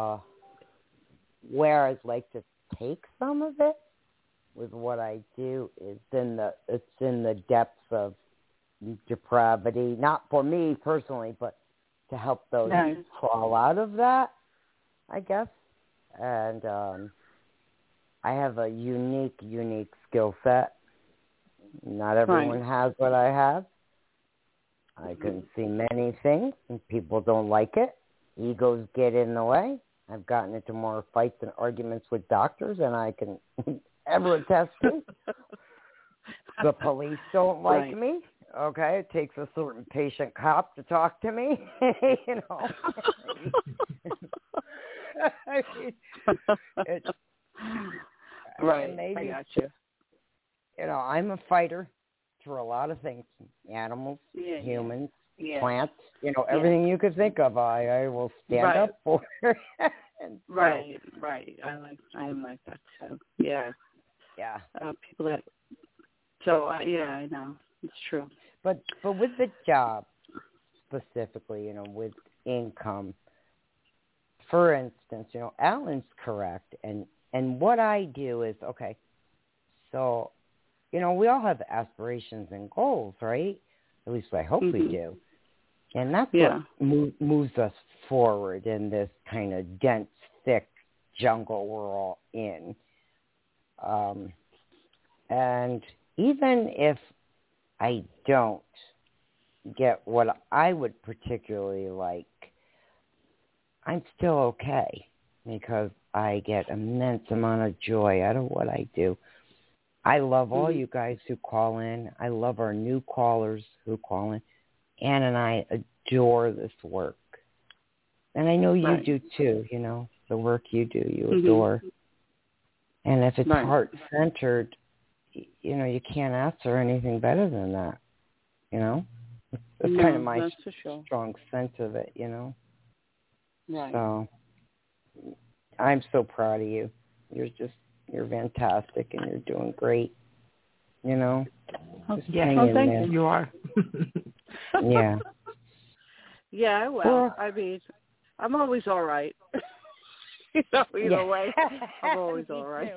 where I'd like to take some of it with what I do is in the depths of depravity. Not for me personally, but to help those crawl out of that, I guess. And I have a unique skill set. Not everyone has what I have. I can see many things, and people don't like it. Egos get in the way. I've gotten into more fights and arguments with doctors than I can ever attest to. The police don't like me. Okay, it takes a certain patient cop to talk to me. I mean, I got you. I'm a fighter for a lot of things: animals, humans, plants. Everything you could think of. I will stand up for. Right. I like that too. Yeah. Yeah. People that. So I know it's true. But with the job specifically, with income, for instance, Alan's correct, and what I do is okay. So, we all have aspirations and goals, right? At least I hope we do. And that's what moves us forward in this kind of dense, thick jungle we're all in. And even if I don't get what I would particularly like, I'm still okay because I get immense amount of joy out of what I do. I love all you guys who call in. I love our new callers who call in. Ann and I adore this work. And I know you do too, the work you do, you adore. And if it's heart-centered, you can't ask for anything better than that, That's kind of my strong sense of it, Right. So I'm so proud of you. You're fantastic and you're doing great, Just hang in there. You are. Yeah. Yeah, well, I mean, I'm always all right. Either way, I'm always all right.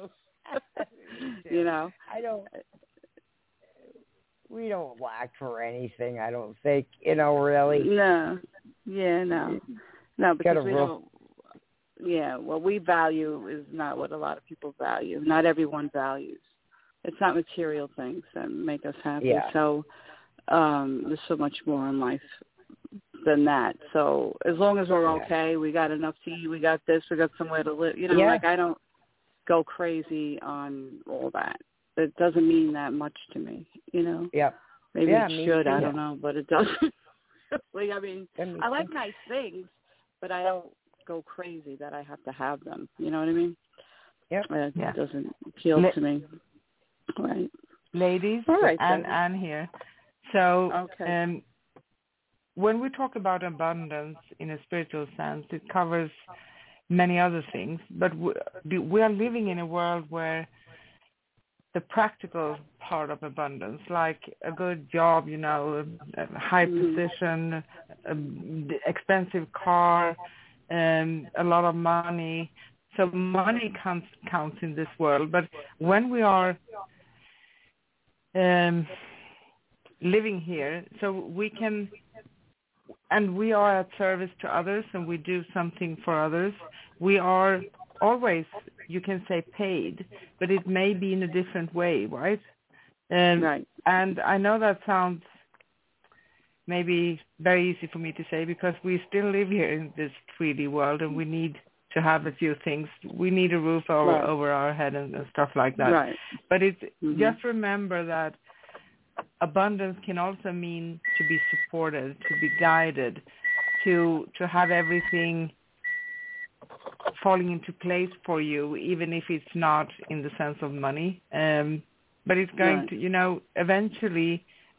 We don't lack for anything, I don't think, really. No. Yeah, no. No, because what we value is not what a lot of people value. Not everyone values. It's not material things that make us happy. Yeah. So there's so much more in life than that. So as long as we're okay, we got enough to eat, we got this, we got somewhere to live. I don't go crazy on all that. It doesn't mean that much to me, Yep. Maybe it should, I don't know, but it doesn't. I mean, I like nice things, but I don't go crazy that I have to have them. You know what I mean? Yep. It doesn't appeal to me. Right. Ladies, all right, Ann here. So when we talk about abundance in a spiritual sense, it covers many other things, but we are living in a world where the practical part of abundance, like a good job, a high position, expensive car, a lot of money. So money counts in this world. But when we are living here, so we can, and we are at service to others and we do something for others, we are always, you can say, paid, but it may be in a different way, right? Right. And I know that sounds maybe very easy for me to say because we still live here in this 3D world and we need to have a few things. We need a roof over our head and stuff like that. Right. But it's just remember that abundance can also mean to be supported, to be guided, to have everything falling into place for you, even if it's not in the sense of money. But it's going to, eventually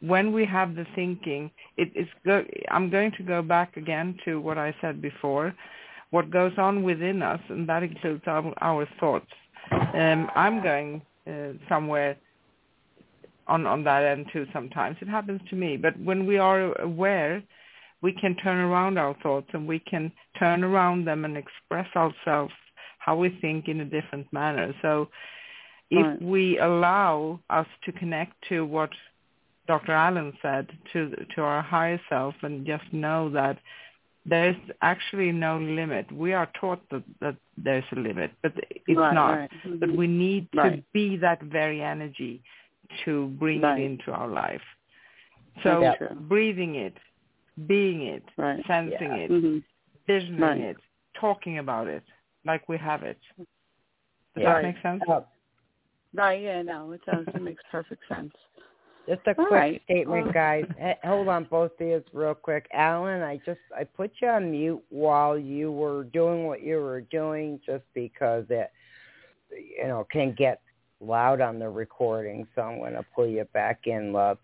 when we have the thinking, I'm going to go back again to what I said before, what goes on within us, and that includes our thoughts. I'm going somewhere on that end too sometimes. It happens to me. But when we are aware, we can turn around our thoughts and we can turn around them and express ourselves how we think in a different manner. So if we allow us to connect to what Dr. Allen said, to our higher self, and just know that there's actually no limit. We are taught that there's a limit, but it's not. Right. Mm-hmm. But we need to be that very energy to bring it into our life. So breathing it, being it, sensing it, visioning it, talking about it like we have it. Does that make sense? Right, yeah, no, it does. It makes perfect sense. Just a quick statement, guys. Hold on, both of you real quick. Alan, I put you on mute while you were doing what you were doing just because it, can get loud on the recording. So I'm going to pull you back in, love.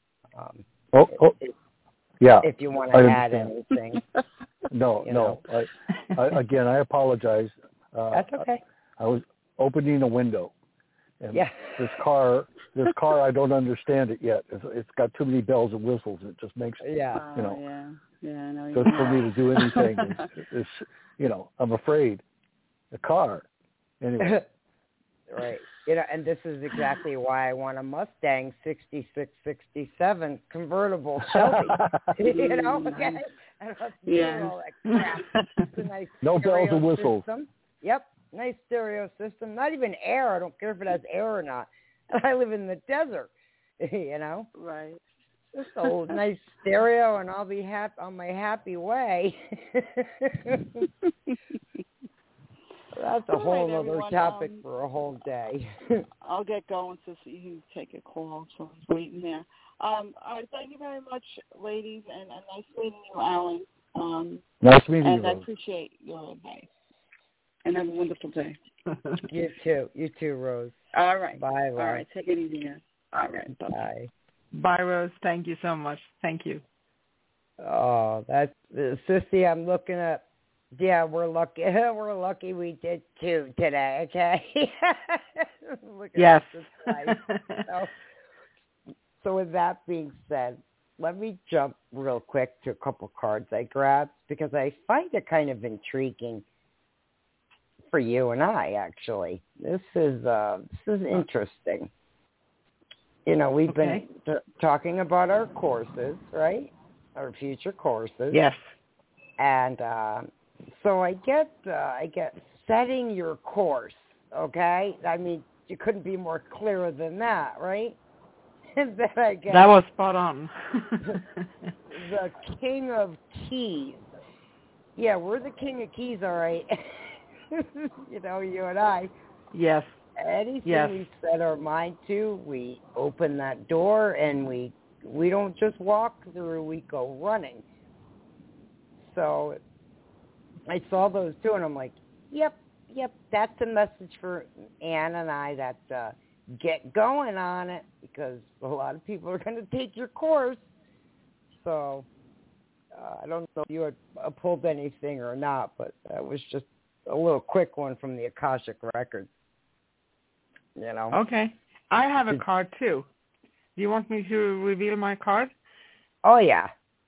If you want to add anything. No. Again, I apologize. That's okay. I was opening a window. And this car, I don't understand it yet. It's got too many bells and whistles. It just makes, I know. Just for me to do anything, it's I'm afraid. A car. Anyway. Right. And this is exactly why I want a Mustang 6667 convertible Shelby. Okay? I don't do all that crap. It's a nice no bells and whistles. System. Yep. Nice stereo system. Not even air. I don't care if it has air or not. I live in the desert, Right. Just a nice stereo, and I'll be happy on my happy way. That's a whole other topic for a whole day. I'll get going so you can take a call. So I'm waiting there. Thank you very much, ladies, and nice meeting you, Alan. Nice meeting you. And I appreciate your advice. And have a wonderful day. You too, Rose. All right. Bye, Rose. All right, take it easy now. All right, bye. Bye, Rose. Thank you so much. Thank you. Oh, that's Sissy. I'm looking at. Yeah, we're lucky. We're lucky we did 2 today. Okay. Yes. So with that being said, let me jump real quick to a couple cards I grabbed because I find it kind of intriguing. For you and I, actually, this is interesting. We've been talking about our courses, right? Our future courses. Yes. And so I get setting your course. Okay, I mean you couldn't be more clear than that, right? And then I get that was spot on. The King of Keys. Yeah, we're the King of Keys, all right. You and I. Yes. Anything we set our mind to, we open that door, and we don't just walk through, we go running. So I saw those two, and I'm like, yep, that's a message for Ann and I that get going on it because a lot of people are going to take your course. So I don't know if you had pulled anything or not, but that was just a little quick one from the Akashic Records. Okay. I have a card too. Do you want me to reveal my card? Oh, yeah.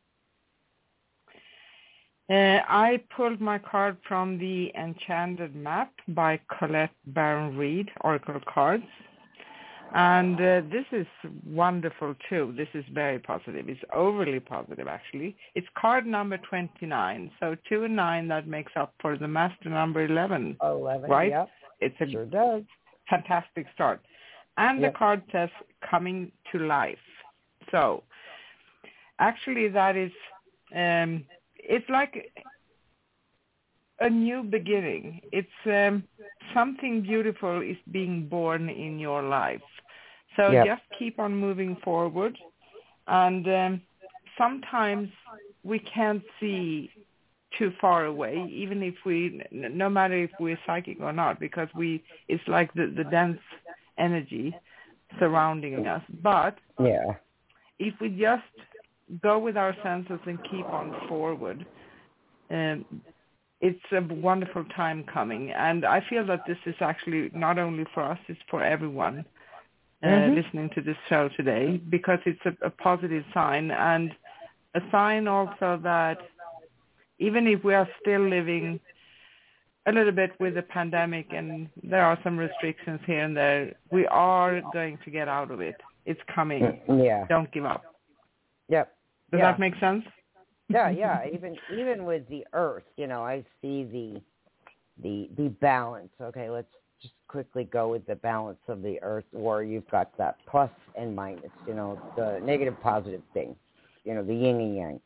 I pulled my card from the Enchanted Map by Colette Baron Reed, Oracle Cards. And this is wonderful, too. This is very positive. It's overly positive, actually. It's card number 29. So 2 and 9, that makes up for the master number 11. 11, right? Yep. It's sure does. Fantastic start. And the card says coming to life. So actually that is, it's like a new beginning. It's something beautiful is being born in your life. So just keep on moving forward. And sometimes we can't see too far away, even if no matter if we're psychic or not, because it's like the dense energy surrounding us. But if we just go with our senses and keep on forward, it's a wonderful time coming. And I feel that this is actually not only for us, it's for everyone listening to this show today, because it's a positive sign, and a sign also that even if we are still living a little bit with the pandemic and there are some restrictions here and there, we are going to get out of it. It's coming. Yeah. Don't give up. Yep. Does that make sense? Yeah. Even with the earth, I see the balance. Okay, let's just quickly go with the balance of the earth, where you've got that plus and minus, the negative, positive thing, the yin and yang.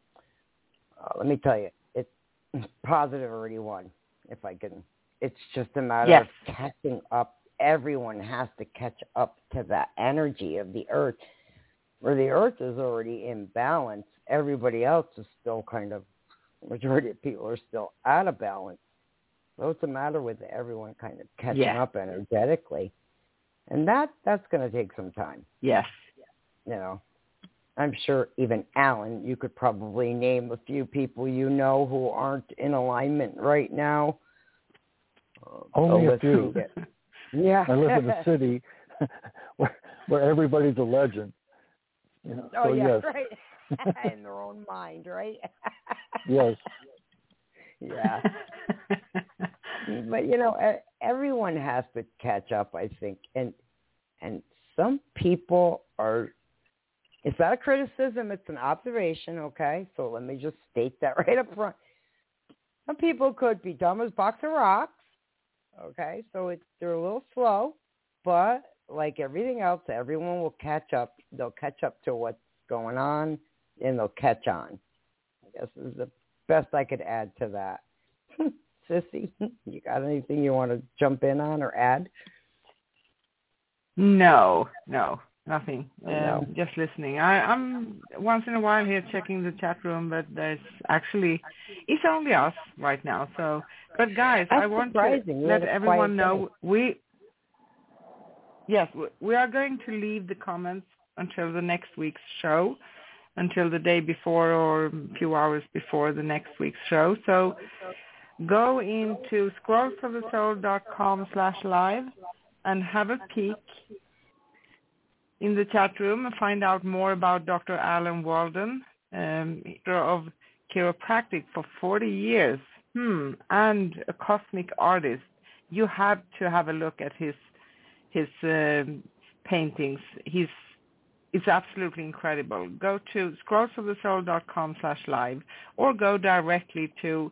Let me tell you, it's positive already won, if I can. It's just a matter of catching up. Everyone has to catch up to that energy of the earth. Where the earth is already in balance, everybody else is still majority of people are still out of balance. So it's a matter with everyone kind of catching up energetically. And that's going to take some time. Yes. I'm sure even Alan, you could probably name a few people who aren't in alignment right now. Only a few. Yeah. I live in a city where everybody's a legend. Yes. Right. In their own mind, right? Yes. Yeah. But everyone has to catch up, I think, and some people are. It's not a criticism; it's an observation. Okay, so let me just state that right up front. Some people could be dumb as a box of rocks. Okay, so they're a little slow, but like everything else, everyone will catch up. They'll catch up to what's going on, and they'll catch on. I guess is the best I could add to that. Sissy, you got anything you want to jump in on or add? No, nothing. No. Just listening. I'm once in a while here checking the chat room, but it's only us right now. So, but guys, I want to let everyone know we are going to leave the comments until the next week's show, until the day before or a few hours before the next week's show. So go into scrollsofthesoul.com/live and have a peek in the chat room and find out more about Dr. Alan Walden, of chiropractic for 40 years, and a cosmic artist. You have to have a look at his paintings. It's absolutely incredible. Go to scrollsofthesoul.com/live or go directly to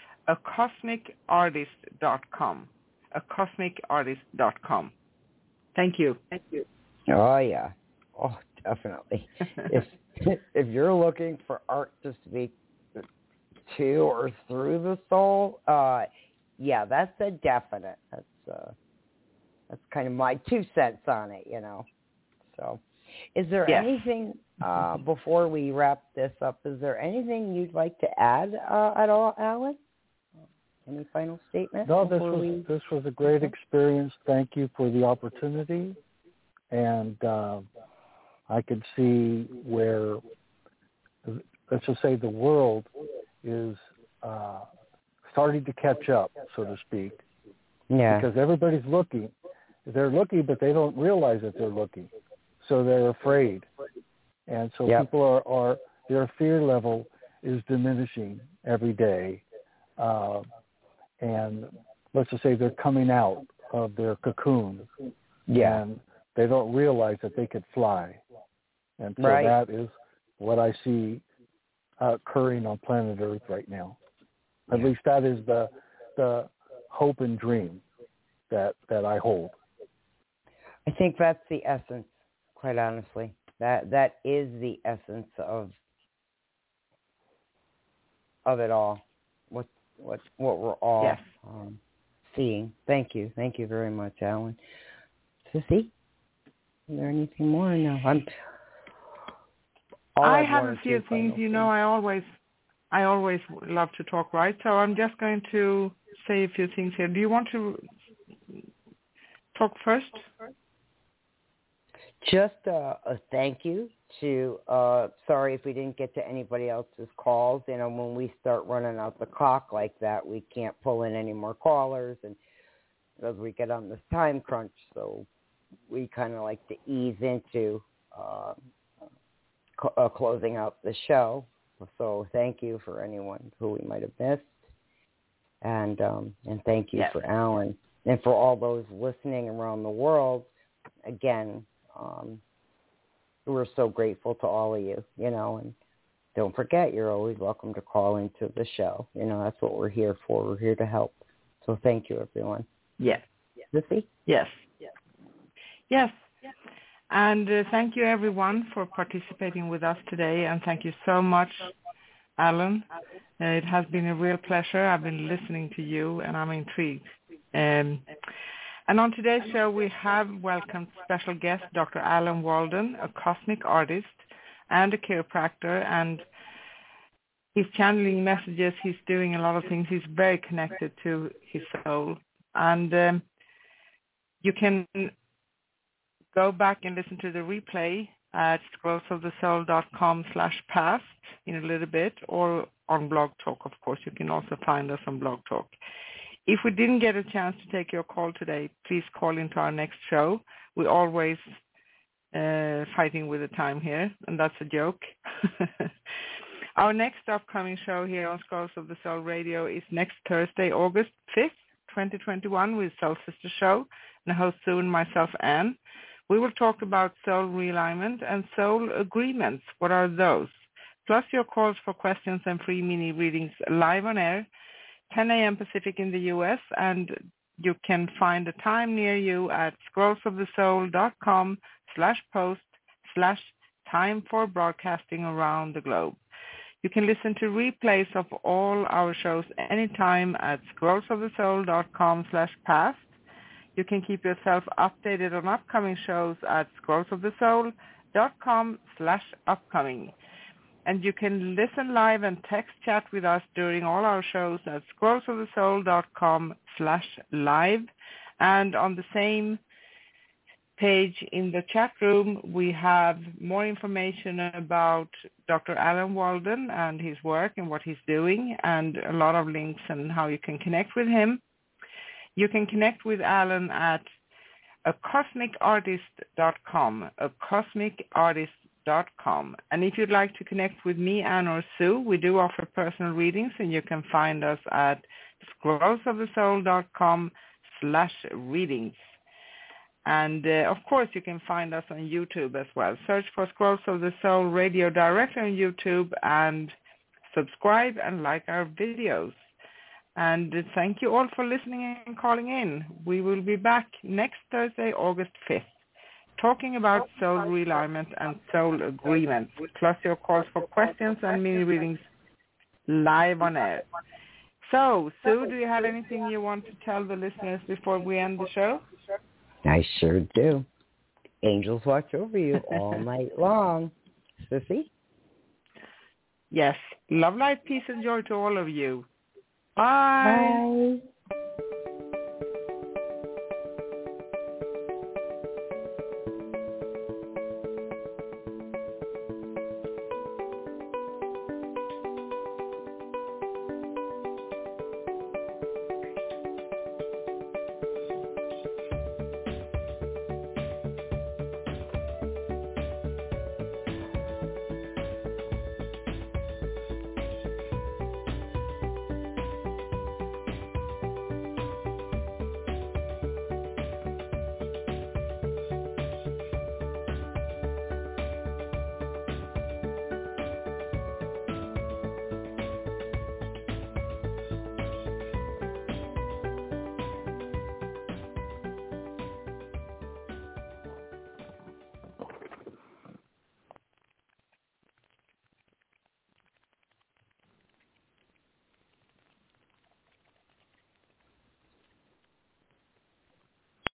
acosmicartist.com. acosmicartist.com. Thank you. Oh, yeah. Oh, definitely. if you're looking for art to speak to or through the soul, that's a definite. That's kind of my 2 cents on it, So is there anything, before we wrap this up, is there anything you'd like to add at all, Alan? Any final statement? No, this was a great experience. Thank you for the opportunity. And I could see where, let's just say, the world is starting to catch up, so to speak. Yeah. Because everybody's looking. They're looking, but they don't realize that they're looking. So they're afraid. And so people are their fear level is diminishing every day. And let's just say they're coming out of their cocoon. Yeah. And they don't realize that they could fly. And so that is what I see occurring on planet Earth right now. At least that is the hope and dream that I hold. I think that's the essence, quite honestly. That is the essence of it all. What we're all seeing. Thank you very much, Alan. Sissy, is there anything more? No, I have a few things. I always love to talk, right? So I'm just going to say a few things here. Do you want to talk first? Just a thank you to, sorry if we didn't get to anybody else's calls. You know, when we start running out the clock like that, we can't pull in any more callers, and as we get on this time crunch, so we kind of like to ease into closing out the show. So thank you for anyone who we might have missed, and thank you for Alan, and for all those listening around the world. Again, we're so grateful to all of you, you know, and don't forget, you're always welcome to call into the show. You know, that's what we're here for. We're here to help. So thank you, everyone. Yes. Sissy? Yes. And thank you, everyone, for participating with us today. And thank you so much, Alan. It has been a real pleasure. I've been listening to you, and I'm intrigued. And on today's show, we have welcomed special guest Dr. Alan Walden, a cosmic artist and a chiropractor. And he's channeling messages. He's doing a lot of things. He's very connected to his soul. And you can go back and listen to the replay at growthofthesoul.com/past in a little bit, or on Blog Talk, of course. You can also find us on Blog Talk. If we didn't get a chance to take your call today, please call into our next show. We're always fighting with the time here, and that's a joke. Our next upcoming show here on Scrolls of the Soul Radio is next Thursday, August 5th, 2021, with Soul Sister Show, and host soon myself, Anne. We will talk about soul realignment and soul agreements. What are those? Plus your calls for questions and free mini readings live on air, 10 a.m. Pacific in the U.S., and you can find a time near you at scrollsofthesoul.com/post/time for broadcasting around the globe. You can listen to replays of all our shows anytime at scrollsofthesoul.com/past. You can keep yourself updated on upcoming shows at scrollsofthesoul.com/upcoming. And you can listen live and text chat with us during all our shows at scrollsofthesoul.com/live. And on the same page in the chat room, we have more information about Dr. Alan Walden and his work and what he's doing, and a lot of links and how you can connect with him. You can connect with Alan at acosmicartist.com, acosmicartist.com. And if you'd like to connect with me, Anne, or Sue, we do offer personal readings, and you can find us at scrollsofthesoul.com/readings. And, of course, you can find us on YouTube as well. Search for Scrolls of the Soul Radio directly on YouTube and subscribe and like our videos. And thank you all for listening and calling in. We will be back next Thursday, August 5th, talking about soul realignment and soul agreements, plus your calls for questions and mini readings live on air. So, Sue, do you have anything you want to tell the listeners before we end the show? I sure do. Angels watch over you all night long. Sissy? Yes. Love, light, peace, and joy to all of you. Bye. Bye.